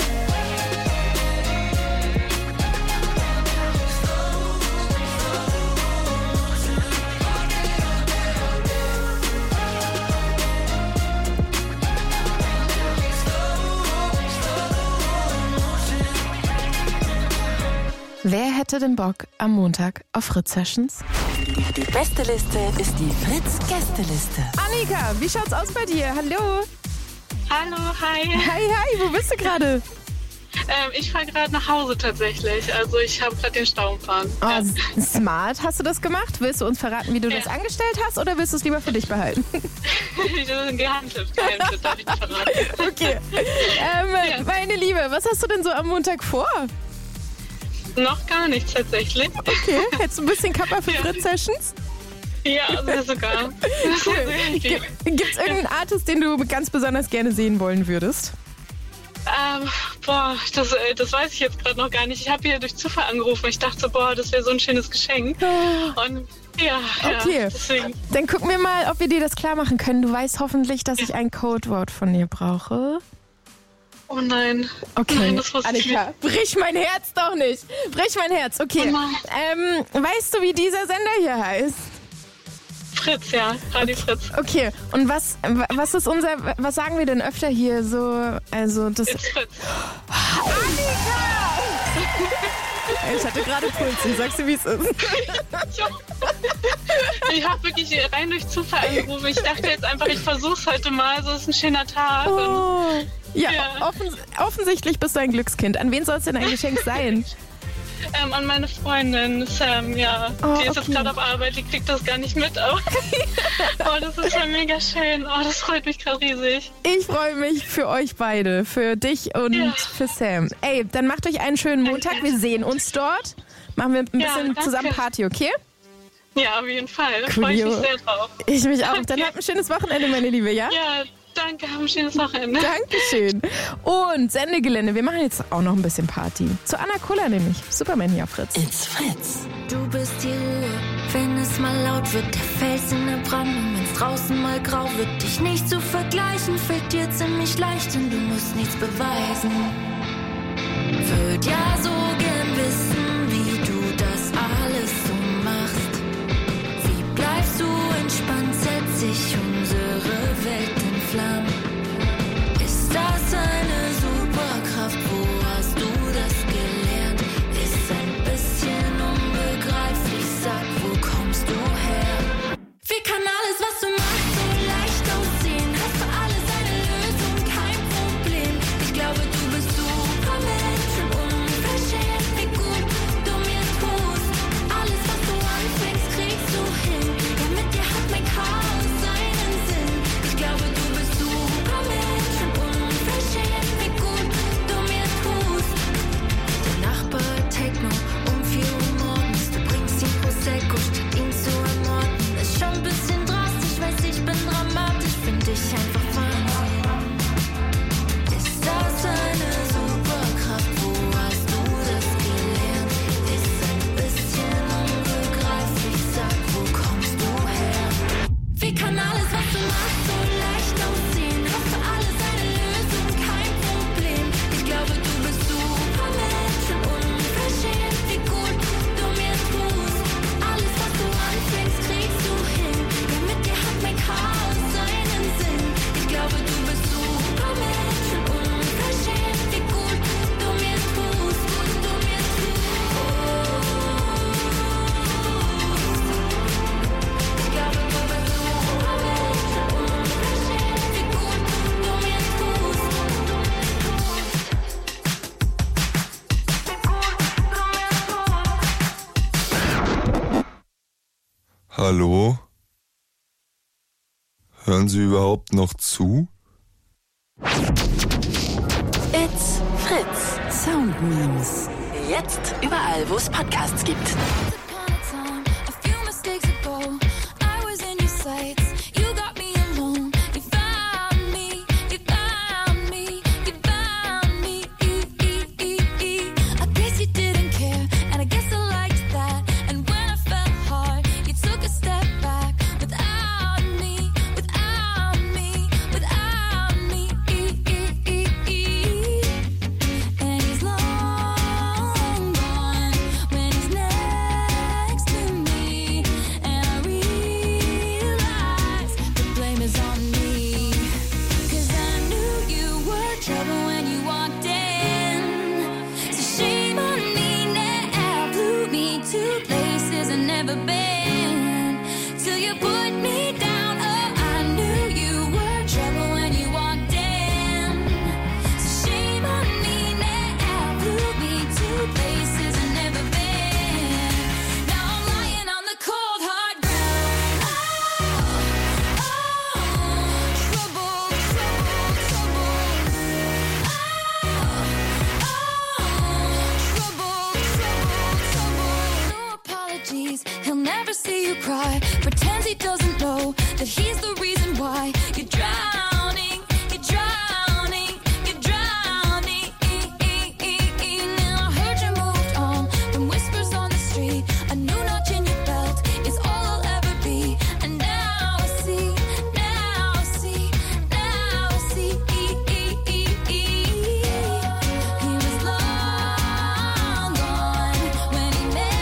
Wer hätte den Bock am Montag auf Fritz Sessions? Die beste Liste ist die Fritz-Gästeliste. Annika, wie schaut's aus bei dir? Hallo. Hallo, hi. Hi, hi, wo bist du gerade? Ähm, ich fahre gerade nach Hause tatsächlich. Also ich habe gerade den Stau umfahren. Oh, Ja. s- smart. Hast du das gemacht? Willst du uns verraten, wie du Ja. das angestellt hast, oder willst du es lieber für dich behalten? Das ist ein Geheimtipp. Geheimtipp, darf ich nicht verraten. Okay. Ähm, Meine Liebe, was hast du denn so am Montag vor? Noch gar nichts tatsächlich. Okay, hättest du ein bisschen Kappa für Fritz Sessions? Ja, sehr sogar. Cool. Gibt es irgendeinen Artist, den du ganz besonders gerne sehen wollen würdest? Ähm, boah, das, äh, das weiß ich jetzt gerade noch gar nicht. Ich habe hier durch Zufall angerufen. Ich dachte, boah, das wäre so ein schönes Geschenk. Und ja, Okay, ja deswegen. dann gucken wir mal, ob wir dir das klar machen können. Du weißt hoffentlich, dass ich ein Codewort von dir brauche. Oh nein. Okay, Nein, das wusste ich Annika, brich mein Herz doch nicht. Brich mein Herz, okay. Ähm, weißt du, wie dieser Sender hier heißt? Fritz, ja, Radio Fritz. Okay, und was, was ist unser, was sagen wir denn öfter hier so, also das... It's Fritz. Ich hatte gerade Puls, ich sag's dir, wie es ist. Ich habe wirklich rein durch Zufall angerufen. Ich dachte jetzt einfach, ich versuch's heute mal. So ist ein schöner Tag. Oh. Ja, Ja. Offens offensichtlich bist du ein Glückskind. An wen soll es denn ein Geschenk sein? Ähm, an meine Freundin Sam, ja. Oh, die ist jetzt okay. gerade auf Arbeit, die kriegt das gar nicht mit. Aber oh, das ist ja mega schön. Oh, das freut mich gerade riesig. Ich freue mich für euch beide, für dich und Ja. für Sam. Ey, dann macht euch einen schönen Montag. Wir sehen uns dort. Machen wir ein Ja, bisschen danke. zusammen Party, okay? Ja, auf jeden Fall. Da freue ich mich Coolio. sehr drauf. Ich mich auch. Dann habt ein schönes Wochenende, meine Liebe, ja? Ja, danke. Hab ein schönes Wochenende. Dankeschön. Und Sendegelände. Wir machen jetzt auch noch ein bisschen Party. Zu Anna Kuller nämlich. Superman hier auf Fritz. It's Fritz. Du bist die Ruhe, wenn es mal laut wird, der Fels in der Brandung, wenn's draußen mal grau wird, dich nicht zu vergleichen, fällt dir ziemlich leicht und du musst nichts beweisen. Würd ja so gern wissen, wie du das alles so machst. Wie bleibst du entspannt, setzt sich unsere Welt in Flammen. Ist das eine Superkraft, wo hast du das gelernt? Ist ein bisschen unbegreiflich, sag, wo kommst du her? Wie kann alles, was du machst, so leicht aussehen? Hat für alles eine Lösung, kein Problem. Ich glaube, du bist Supermensch und unverschämt, wie gut du mir tust. Alles, was du anfängst, kriegst du hin. Ja, mit dir hat mein Chaos seinen Sinn. Ich glaube, du bist Supermensch. Hallo? Hören Sie überhaupt noch zu? It's Fritz. Sound Memes. Jetzt überall, wo es Podcasts gibt. He'll never see you cry. Pretends he doesn't know that he's the reason why you're drowning. You're drowning. You're drowning. And I heard you moved on from whispers on the street. A new notch in your belt is all I'll ever be. And now I see. Now I see. Now I see. He was long gone when he met.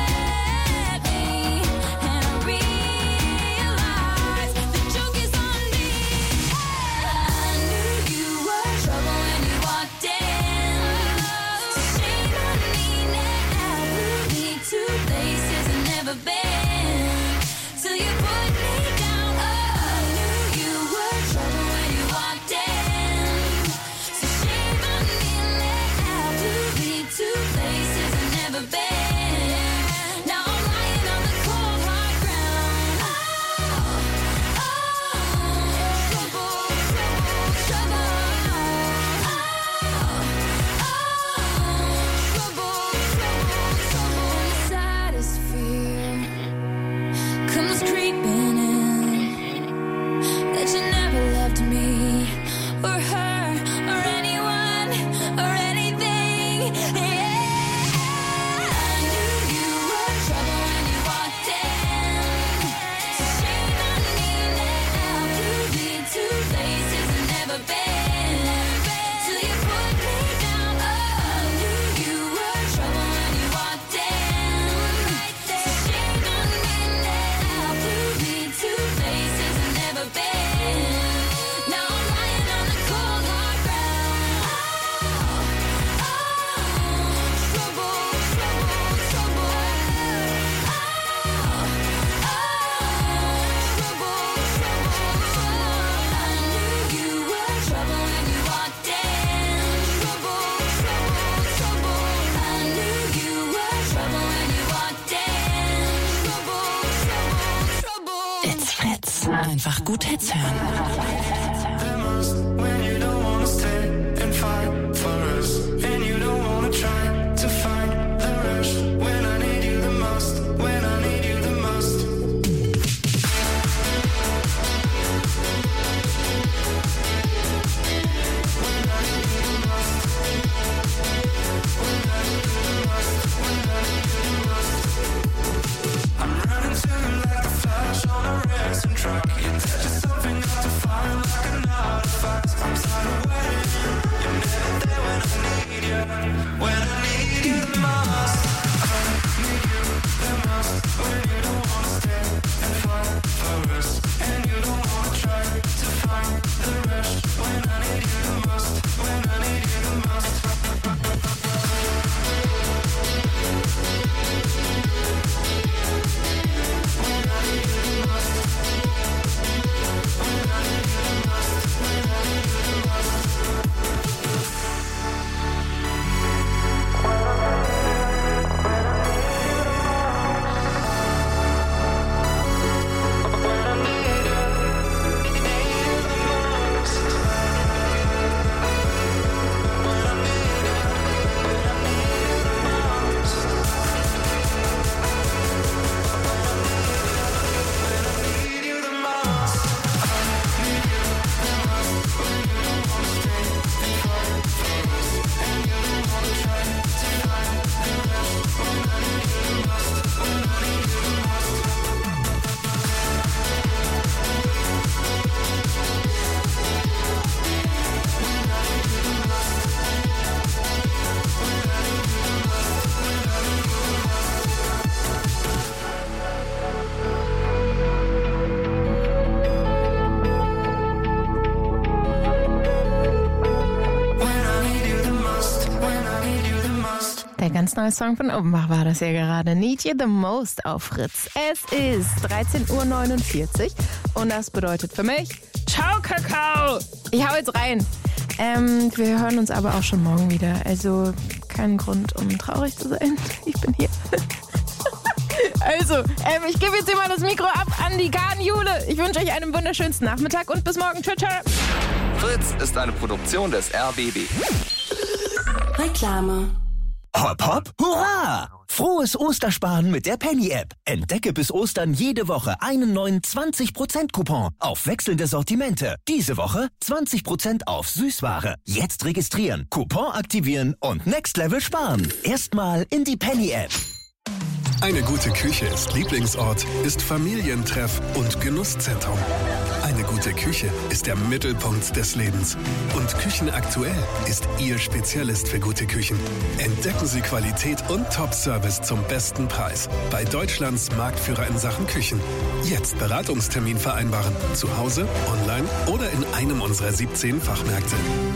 Einfach gut Hits hören. Truck, you touch something off the fire like an ganz neuer Song von Offenbach war das ja gerade. Need You the Most auf Fritz. Es ist dreizehn Uhr neunundvierzig und das bedeutet für mich, ciao Kakao! Ich hau jetzt rein. Ähm, wir hören uns aber auch schon morgen wieder. Also kein Grund, um traurig zu sein. Ich bin hier. Also, ähm, ich gebe jetzt hier mal das Mikro ab an die Gartenjule. Ich wünsche euch einen wunderschönsten Nachmittag und bis morgen. Tschüss. Fritz ist eine Produktion des R B B. Reklame. Hopp, hopp, hurra! Frohes Ostersparen mit der Penny-App. Entdecke bis Ostern jede Woche einen neuen zwanzig Prozent Coupon auf wechselnde Sortimente. Diese Woche zwanzig Prozent auf Süßware. Jetzt registrieren, Coupon aktivieren und Next Level sparen. Erstmal in die Penny-App. Eine gute Küche ist Lieblingsort, ist Familientreff und Genusszentrum. Eine gute Küche ist der Mittelpunkt des Lebens. Und Küchenaktuell ist Ihr Spezialist für gute Küchen. Entdecken Sie Qualität und Top-Service zum besten Preis bei Deutschlands Marktführer in Sachen Küchen. Jetzt Beratungstermin vereinbaren. Zu Hause, online oder in einem unserer siebzehn Fachmärkte.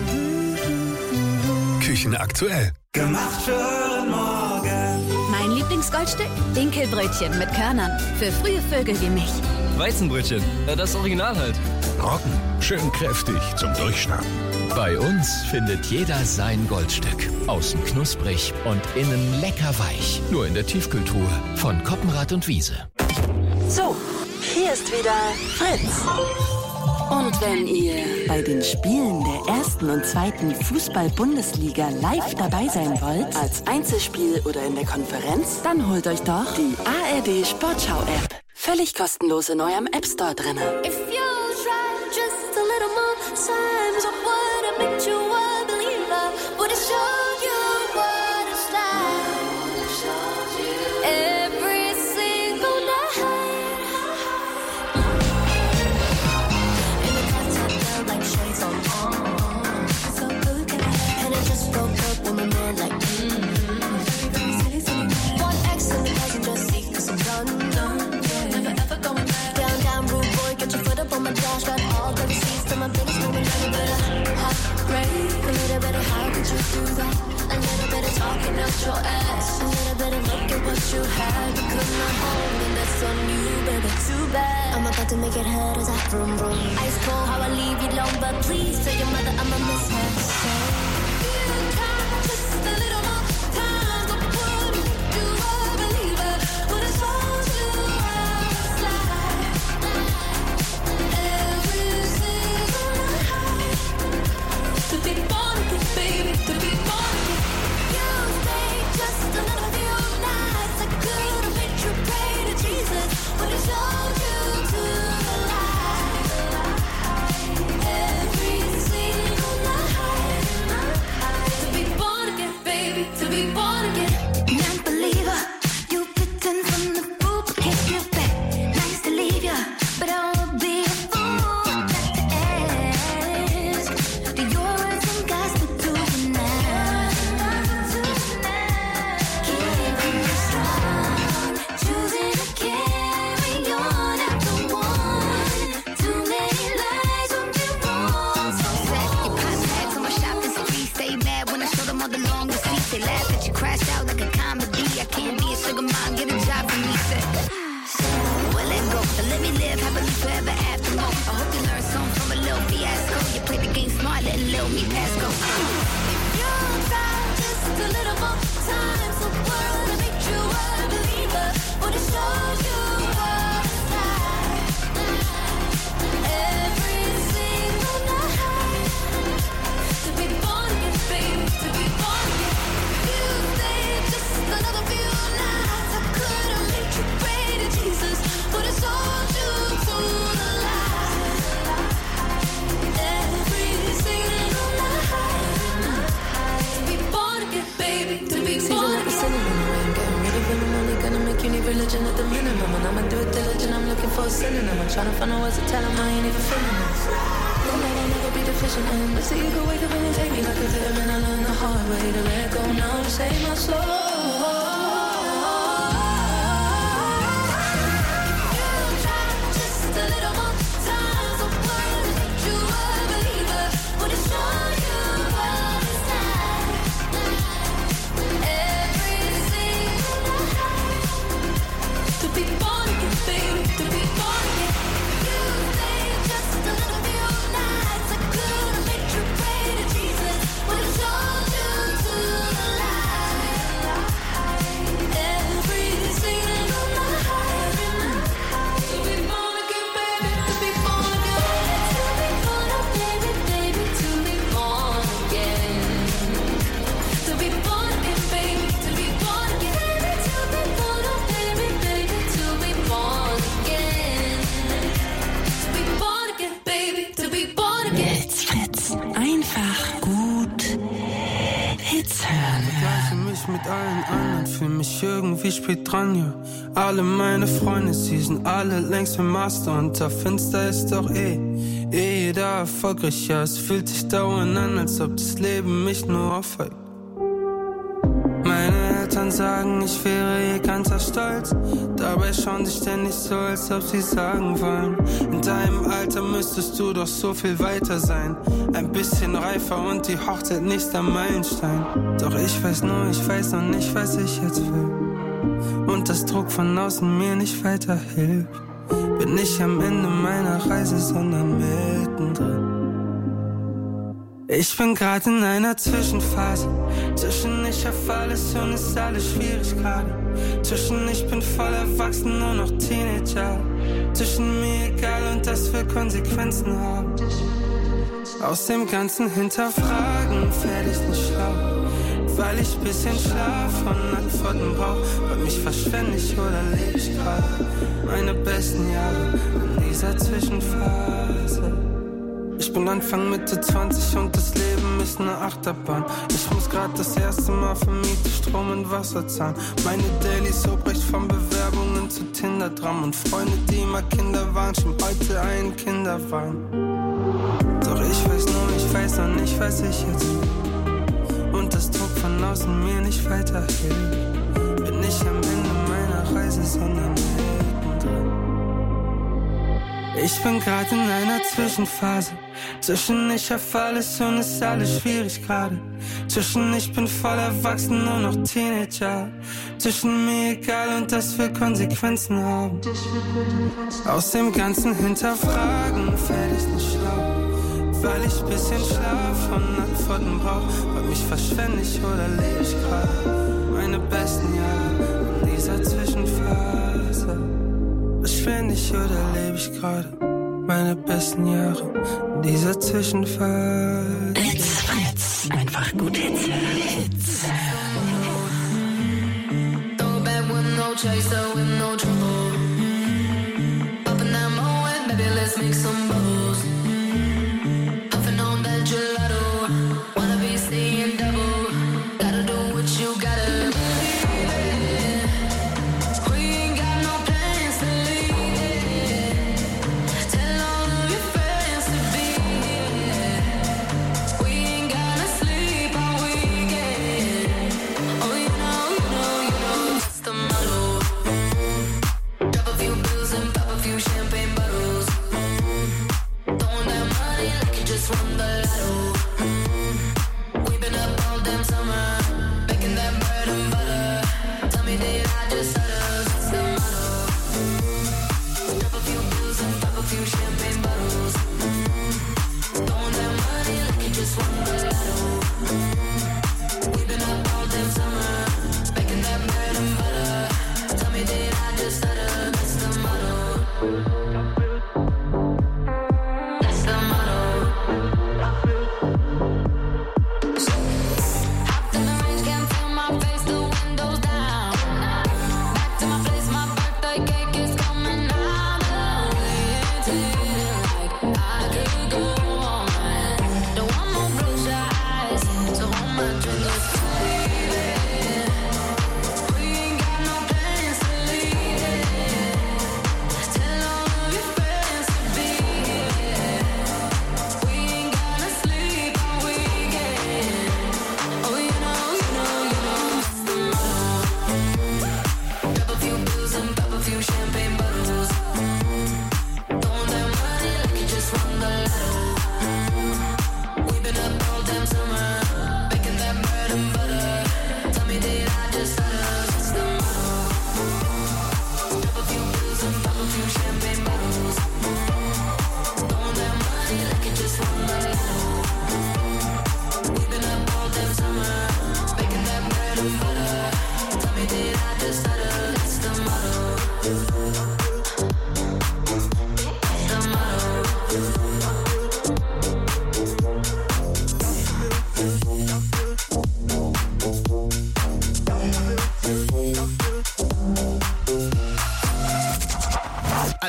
Küchenaktuell. Gemacht für den Morgen. Mein Lieblingsgoldstück? Dinkelbrötchen mit Körnern. Für frühe Vögel wie mich. Weizenbrötchen, das Original halt. Trocken, schön kräftig zum Durchschnappen. Bei uns findet jeder sein Goldstück. Außen knusprig und innen lecker weich. Nur in der Tiefkühltruhe von Koppenrad und Wiese. So, hier ist wieder Fritz. Und wenn ihr bei den Spielen der ersten und zweiten Fußball-Bundesliga live dabei sein wollt, als Einzelspiel oder in der Konferenz, dann holt euch doch die A R D Sportschau-App. Völlig kostenlos in eurem App Store drin. If you try just a little more times, I would have made you a believer. Would have showed you what it's like. Every single night. In the contact felt like shades on. So good, and I just broke up with my man like mm-hmm. One ex and it wasn't just see cause I'm done, done. Down, down, rude boy, get your foot up on my dash. Got all the receipts to my biggest moment. A little bit of heartbreak, a little bit of how could you do that? A little bit of talking out your ass, a little bit of look at what you had. You could not hold, and that's on you, baby. Too bad. I'm about to make it hurt as I vroom vroom. Ice cold, how I leave you alone, but please tell your mother I'ma miss her. So you try just a little more time, so would you a believer? Would have told you. To be born again, baby, to be born again. You stayed just a little few nights. I could have made you pray to Jesus, but it showed you to the light. Every single night. To be born again, baby, to be born again. Non-believer, you pretend from the fool, but can't give back. Nice to leave ya, but I won't be a fool. They laugh that you crashed out like a comedy. I can't be a sugar mom, get a job for me. Said, well, let go, but let me live happily forever after. No, I hope you learn something from a little fiasco. You play the game smart, letting little me pass go. If you try just a little more time, so world to make you a believer, would it show you what it's like? Every single night, to be born again, baby, to be born again. Another few nights I could have made you pray to Jesus, but it's all due to the light. Every single night. To be born again, baby, to be born again. Season like a cinnamon, getting rid of it. I'm only gonna make you need religion at the minimum. And I'ma do it diligent, I'm looking for a synonym. I'm trying to find out what to tell him, I ain't even feeling it. No, no, I'll never be deficient. And let's see you could wake up and take me like a vitamin. I learned the hard way to let go now to save my soul. Every Hits hören. Vergleiche mich mit allen anderen, fühl mich irgendwie spät dran, ja. Alle meine Freunde, sie sind alle längst im Master. Unter Finster ist doch eh, eh jeder erfolgreich, ja. Es fühlt sich dauernd an, als ob das Leben mich nur aufhält. Meine Eltern sagen, ich wäre ihr ganzer Stolz. Dabei schauen sie ständig so, als ob sie sagen wollen: In deinem Alter müsstest du doch so viel weiter sein. Ein bisschen reifer und die Hochzeit nächster Meilenstein. Doch ich weiß nur, ich weiß noch nicht, was ich jetzt will. Und das Druck von außen mir nicht weiterhilft. Bin nicht am Ende meiner Reise, sondern mittendrin. Ich bin grad in einer Zwischenphase. Zwischen ich hab alles und ist alles schwierig gerade. Zwischen ich bin voll erwachsen, nur noch Teenager. Zwischen mir egal und das will Konsequenzen haben. Aus dem ganzen Hinterfragen werd ich nicht schlau, weil ich bisschen Schlaf und Antworten brauch. Bei mich verschwende ich oder lebe ich grad meine besten Jahre in dieser Zwischenphase. Ich bin Anfang Mitte zwanzig und das Leben ist eine Achterbahn. Ich muss grad das erste Mal für Miete, Strom und Wasser zahlen. Meine Daily Soap reicht von Bewerbungen zu Tinder-Dram. Und Freunde, die immer Kinder waren, schieben heute einen Kinderwagen. Doch ich weiß nur, ich weiß noch nicht, was ich jetzt will. Und das Druck von außen mir nicht weiterhilft. Bin nicht am Ende meiner Reise, sondern mittendrin. Ich bin grad in einer Zwischenphase. Zwischen ich hab alles und ist alles schwierig gerade. Zwischen ich bin voll erwachsen, nur noch Teenager. Zwischen mir egal und das will Konsequenzen haben. Aus dem ganzen Hinterfragen werd ich nicht schlau, weil ich bisschen Schlaf und Antworten brauch. Bei mich verschwende ich oder lebe ich grad meine besten Jahre in dieser Zwischenphase. Verschwende ich oder lebe ich gerade meine besten Jahre in dieser Zwischenphase. Hits, Fritz. Einfach gut Hits. Hits. Throwback with no chaser, with no trouble. Up in that moment, baby, let's make some bubbles. Puffing on that gelato, wanna be seeing double. Gotta do what you gotta.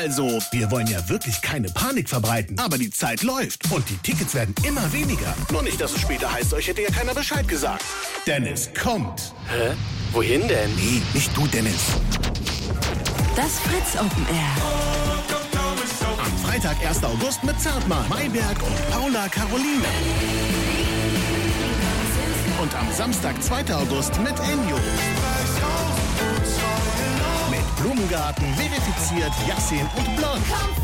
Also, wir wollen ja wirklich keine Panik verbreiten. Aber die Zeit läuft und die Tickets werden immer weniger. Nur nicht, dass es später heißt, euch hätte ja keiner Bescheid gesagt. Denn es kommt. Hä? Wohin denn? Nee, nicht du, Dennis. Das Fritz Open Air. Am Freitag, ersten August mit Zartmann, Mayberg und Paula Caroline. Und am Samstag, zweiten August mit Enjo. Mit Blumengarten, verifiziert, Yassin und Blond.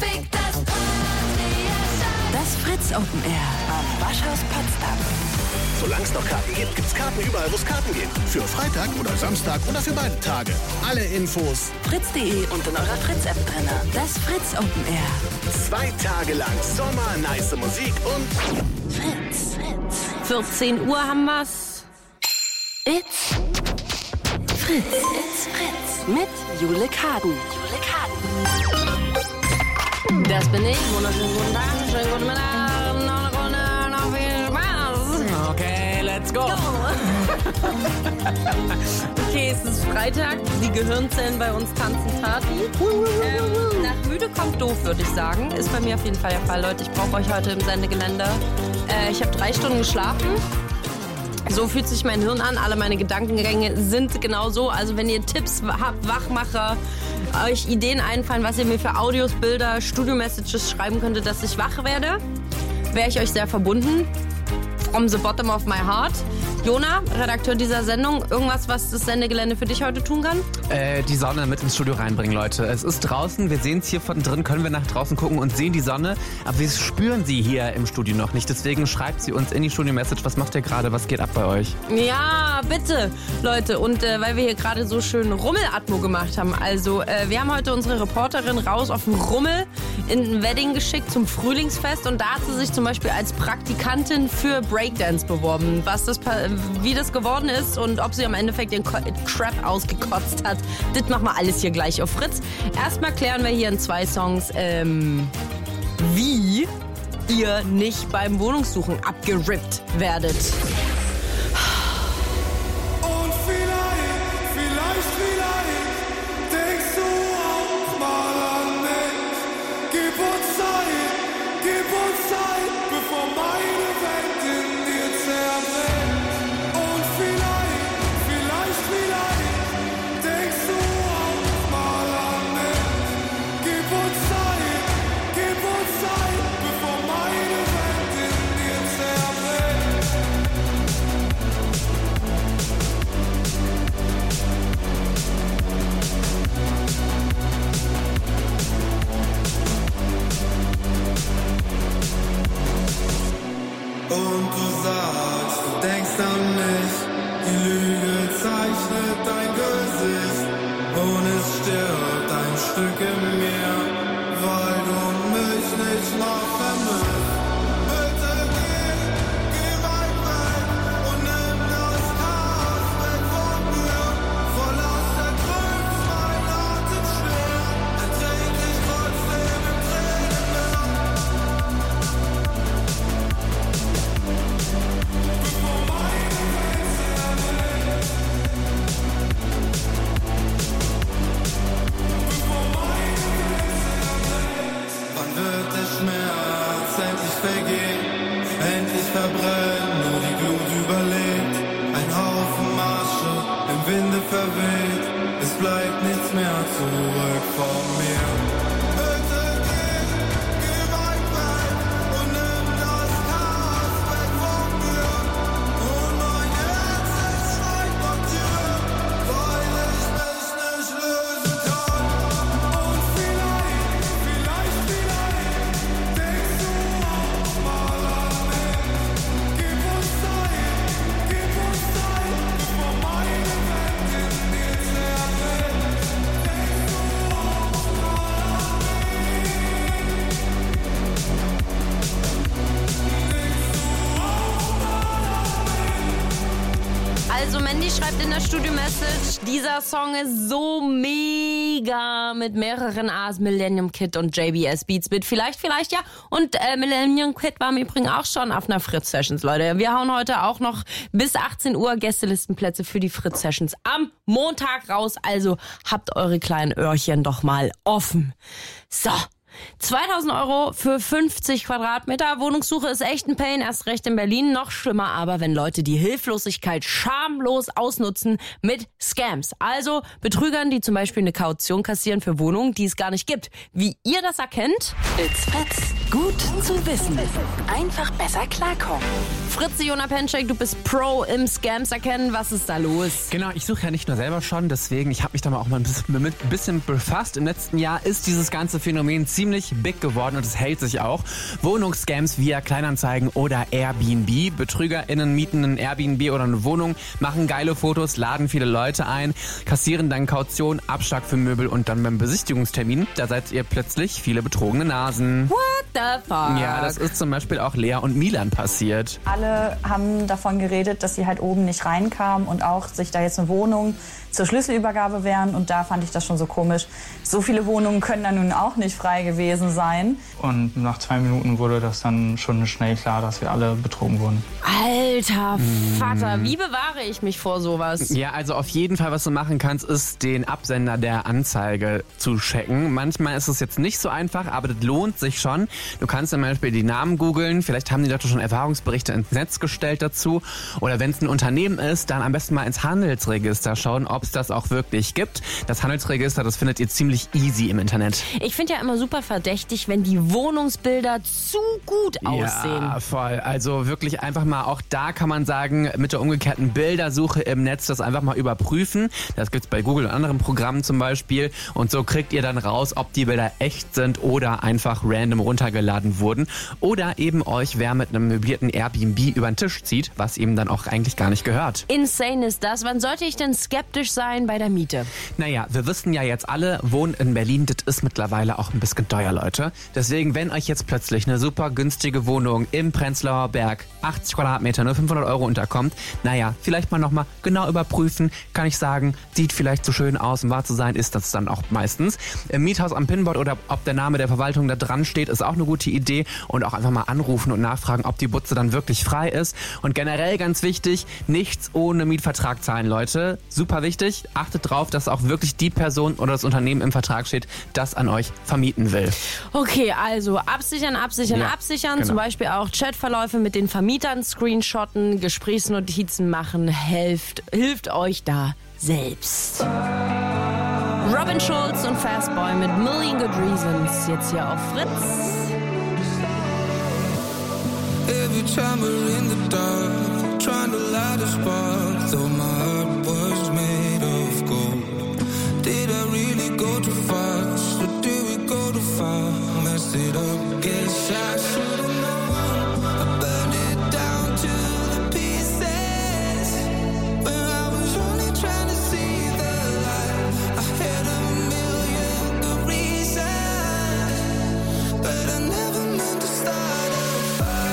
Das Fritz Open Air am Waschhaus Potsdam. Solange es noch Karten gibt, gibt's Karten überall, wo es Karten gibt. Für Freitag oder Samstag oder für beide Tage. Alle Infos fritz punkt de und in eurer Fritz-App drin. Das Fritz Open Air. Zwei Tage lang Sommer, nice Musik und Fritz. Fritz. vierzehn Uhr haben wir's. It's Fritz. It's Fritz. Mit Jule Kaden. Jule Kaden. Das bin ich. Wunderschönen guten Tag, schönen guten Mittag, noch eine Runde, noch viel Spaß. Okay, let's go. Okay, es ist Freitag, die Gehirnzellen bei uns tanzen Tati. Ähm, nach müde kommt doof, würde ich sagen. Ist bei mir auf jeden Fall der Fall, Leute. Ich brauche euch heute im Sendegelände. Äh, ich habe drei Stunden geschlafen. So fühlt sich mein Hirn an. Alle meine Gedankengänge sind genau so. Also wenn ihr Tipps habt, Wachmacher, euch Ideen einfallen, was ihr mir für Audios, Bilder, Studio-Messages schreiben könntet, dass ich wach werde, wäre ich euch sehr verbunden. From the bottom of my heart. Jona, Redakteur dieser Sendung, irgendwas, was das Sendegelände für dich heute tun kann? Äh, die Sonne mit ins Studio reinbringen, Leute. Es ist draußen, wir sehen es hier von drin, können wir nach draußen gucken und sehen die Sonne, aber wir spüren sie hier im Studio noch nicht. Deswegen schreibt sie uns in die Studio-Message, was macht ihr gerade, was geht ab bei euch? Ja, bitte, Leute. Und äh, weil wir hier gerade so schön Rummelatmo gemacht haben, also äh, wir haben heute unsere Reporterin raus auf den Rummel in ein Wedding geschickt zum Frühlingsfest und da hat sie sich zum Beispiel als Praktikantin für Breakdance beworben. Was das, wie das geworden ist und ob sie am Endeffekt den Crap ausgekotzt hat, das machen wir alles hier gleich auf Fritz. Erstmal klären wir hier in zwei Songs, ähm, wie ihr nicht beim Wohnungssuchen abgerippt werdet. Und vielleicht, vielleicht, vielleicht denkst du auch mal an mich. Gib uns Zeit, gib uns Zeit, bevor meine Welt in dir zerbrennt. Und vielleicht, vielleicht, vielleicht denkst du auch mal an mich. Gib uns Zeit, gib uns Zeit, bevor meine Welt in dir zerbrennt. Und du sagst, du denkst an mich, die Lüge zeichnet dein Gesicht und es stirbt ein Stück in mir, weil du mich nicht noch vermisst. Bitte geh, geh weit weg und nimm das Chaos weg von mir. Verlass der Grund, mein Atem schwer, ertränk dich trotzdem im Tränenmeer. Wann wird der Schmerz endlich vergehen? Endlich verbrennen, nur die Glut überlebt. Ein Haufen Asche im Winde verweht. Es bleibt nichts mehr zurück von mir. Bitte geh, geh weit weg und nimm das Chaos weg von mir. Und mein Herz, es schreit nach dir, weil ich mich nicht lösen kann. Und vielleicht, vielleicht, vielleicht denkst du auch mal an mich. Gib uns Zeit, gib uns Zeit, bevor meine Welt in dir zerbrennt. Denkst du auch mal an mich? Also Mandy schreibt in der Studio-Message, dieser Song ist so mega mit mehreren A's, Millennium Kid und J B S Beats mit vielleicht, vielleicht ja. Und äh, Millennium Kid war im Übrigen auch schon auf einer Fritz-Sessions, Leute. Wir hauen heute auch noch bis achtzehn Uhr Gästelistenplätze für die Fritz-Sessions am Montag raus, also habt eure kleinen Öhrchen doch mal offen. So. zweitausend Euro für fünfzig Quadratmeter. Wohnungssuche ist echt ein Pain, erst recht in Berlin. Noch schlimmer aber, wenn Leute die Hilflosigkeit schamlos ausnutzen mit Scams. Also Betrügern, die zum Beispiel eine Kaution kassieren für Wohnungen, die es gar nicht gibt. Wie ihr das erkennt? It's Fritz. Gut zu wissen. Einfach besser klarkommen. Fritze, Jona Penczek, du bist Pro im Scams erkennen. Was ist da los? Genau, ich suche ja nicht nur selber schon, deswegen, ich habe mich da mal auch mal ein bisschen, mit, ein bisschen befasst. Im letzten Jahr ist dieses ganze Phänomen ziemlich big geworden und es hält sich auch. Wohnungsscams via Kleinanzeigen oder Airbnb. BetrügerInnen mieten ein Airbnb oder eine Wohnung, machen geile Fotos, laden viele Leute ein, kassieren dann Kaution, Abschlag für Möbel und dann beim Besichtigungstermin, da seid ihr plötzlich viele betrogene Nasen. What the fuck? Ja, das ist zum Beispiel auch Lea und Milan passiert. Alle haben davon geredet, dass sie halt oben nicht reinkamen und auch sich da jetzt eine Wohnung zur Schlüsselübergabe wären. Und da fand ich das schon so komisch. So viele Wohnungen können da nun auch nicht frei gewesen sein. Und nach zwei Minuten wurde das dann schon schnell klar, dass wir alle betrogen wurden. Alter Vater, wie bewahre ich mich vor sowas? Ja, also auf jeden Fall, was du machen kannst, ist den Absender der Anzeige zu checken. Manchmal ist es jetzt nicht so einfach, aber das lohnt sich schon. Du kannst zum Beispiel die Namen googeln. Vielleicht haben die Leute schon Erfahrungsberichte ins Netz gestellt dazu. Oder wenn es ein Unternehmen ist, dann am besten mal ins Handelsregister schauen, ob es das auch wirklich gibt. Das Handelsregister, das findet ihr ziemlich easy im Internet. Ich finde ja immer super verdächtig, wenn die Wohnungsbilder zu gut aussehen. Ja, voll. Also wirklich einfach mal, auch da kann man sagen, mit der umgekehrten Bildersuche im Netz das einfach mal überprüfen. Das gibt's bei Google und anderen Programmen zum Beispiel. Und so kriegt ihr dann raus, ob die Bilder echt sind oder einfach random runtergeladen wurden. Oder eben euch wer mit einem möblierten Airbnb über den Tisch zieht, was ihm dann auch eigentlich gar nicht gehört. Insane ist das. Wann sollte ich denn skeptisch sein bei der Miete? Naja, wir wissen ja jetzt alle, Wohnen in Berlin, das ist mittlerweile auch ein bisschen teuer, Leute. Deswegen, wenn euch jetzt plötzlich eine super günstige Wohnung im Prenzlauer Berg, achtzig Quadratmeter, nur fünfhundert Euro unterkommt, naja, vielleicht mal nochmal genau überprüfen, kann ich sagen, sieht vielleicht so schön aus, um wahr zu sein, ist das dann auch meistens. Im Miethaus am Pinboard oder ob der Name der Verwaltung da dran steht, ist auch eine gute Idee. Und auch einfach mal anrufen und nachfragen, ob die Butze dann wirklich frei ist. Und generell ganz wichtig, nichts ohne Mietvertrag zahlen, Leute. Super wichtig, achtet drauf, dass auch wirklich die Person oder das Unternehmen im Vertrag steht, das an euch vermieten will. Okay, also absichern, absichern, ja, absichern. Genau. Zum Beispiel auch Chatverläufe mit den Vermietern screenshotten, Gesprächsnotizen machen, hilft, hilft euch da selbst. Robin Schulz und Fastboy mit Million Good Reasons, jetzt hier auf Fritz. Every time we're in the dark, trying to light a spark, though my heart was made of gold. Did I really go too fast, or did we go too far? Messed it up, guess I should've known. I burned it down to the pieces, when I was only trying to see the light. I had a million good reasons, but I never meant to start a fire.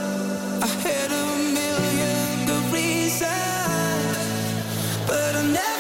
I had a million good reasons, but I never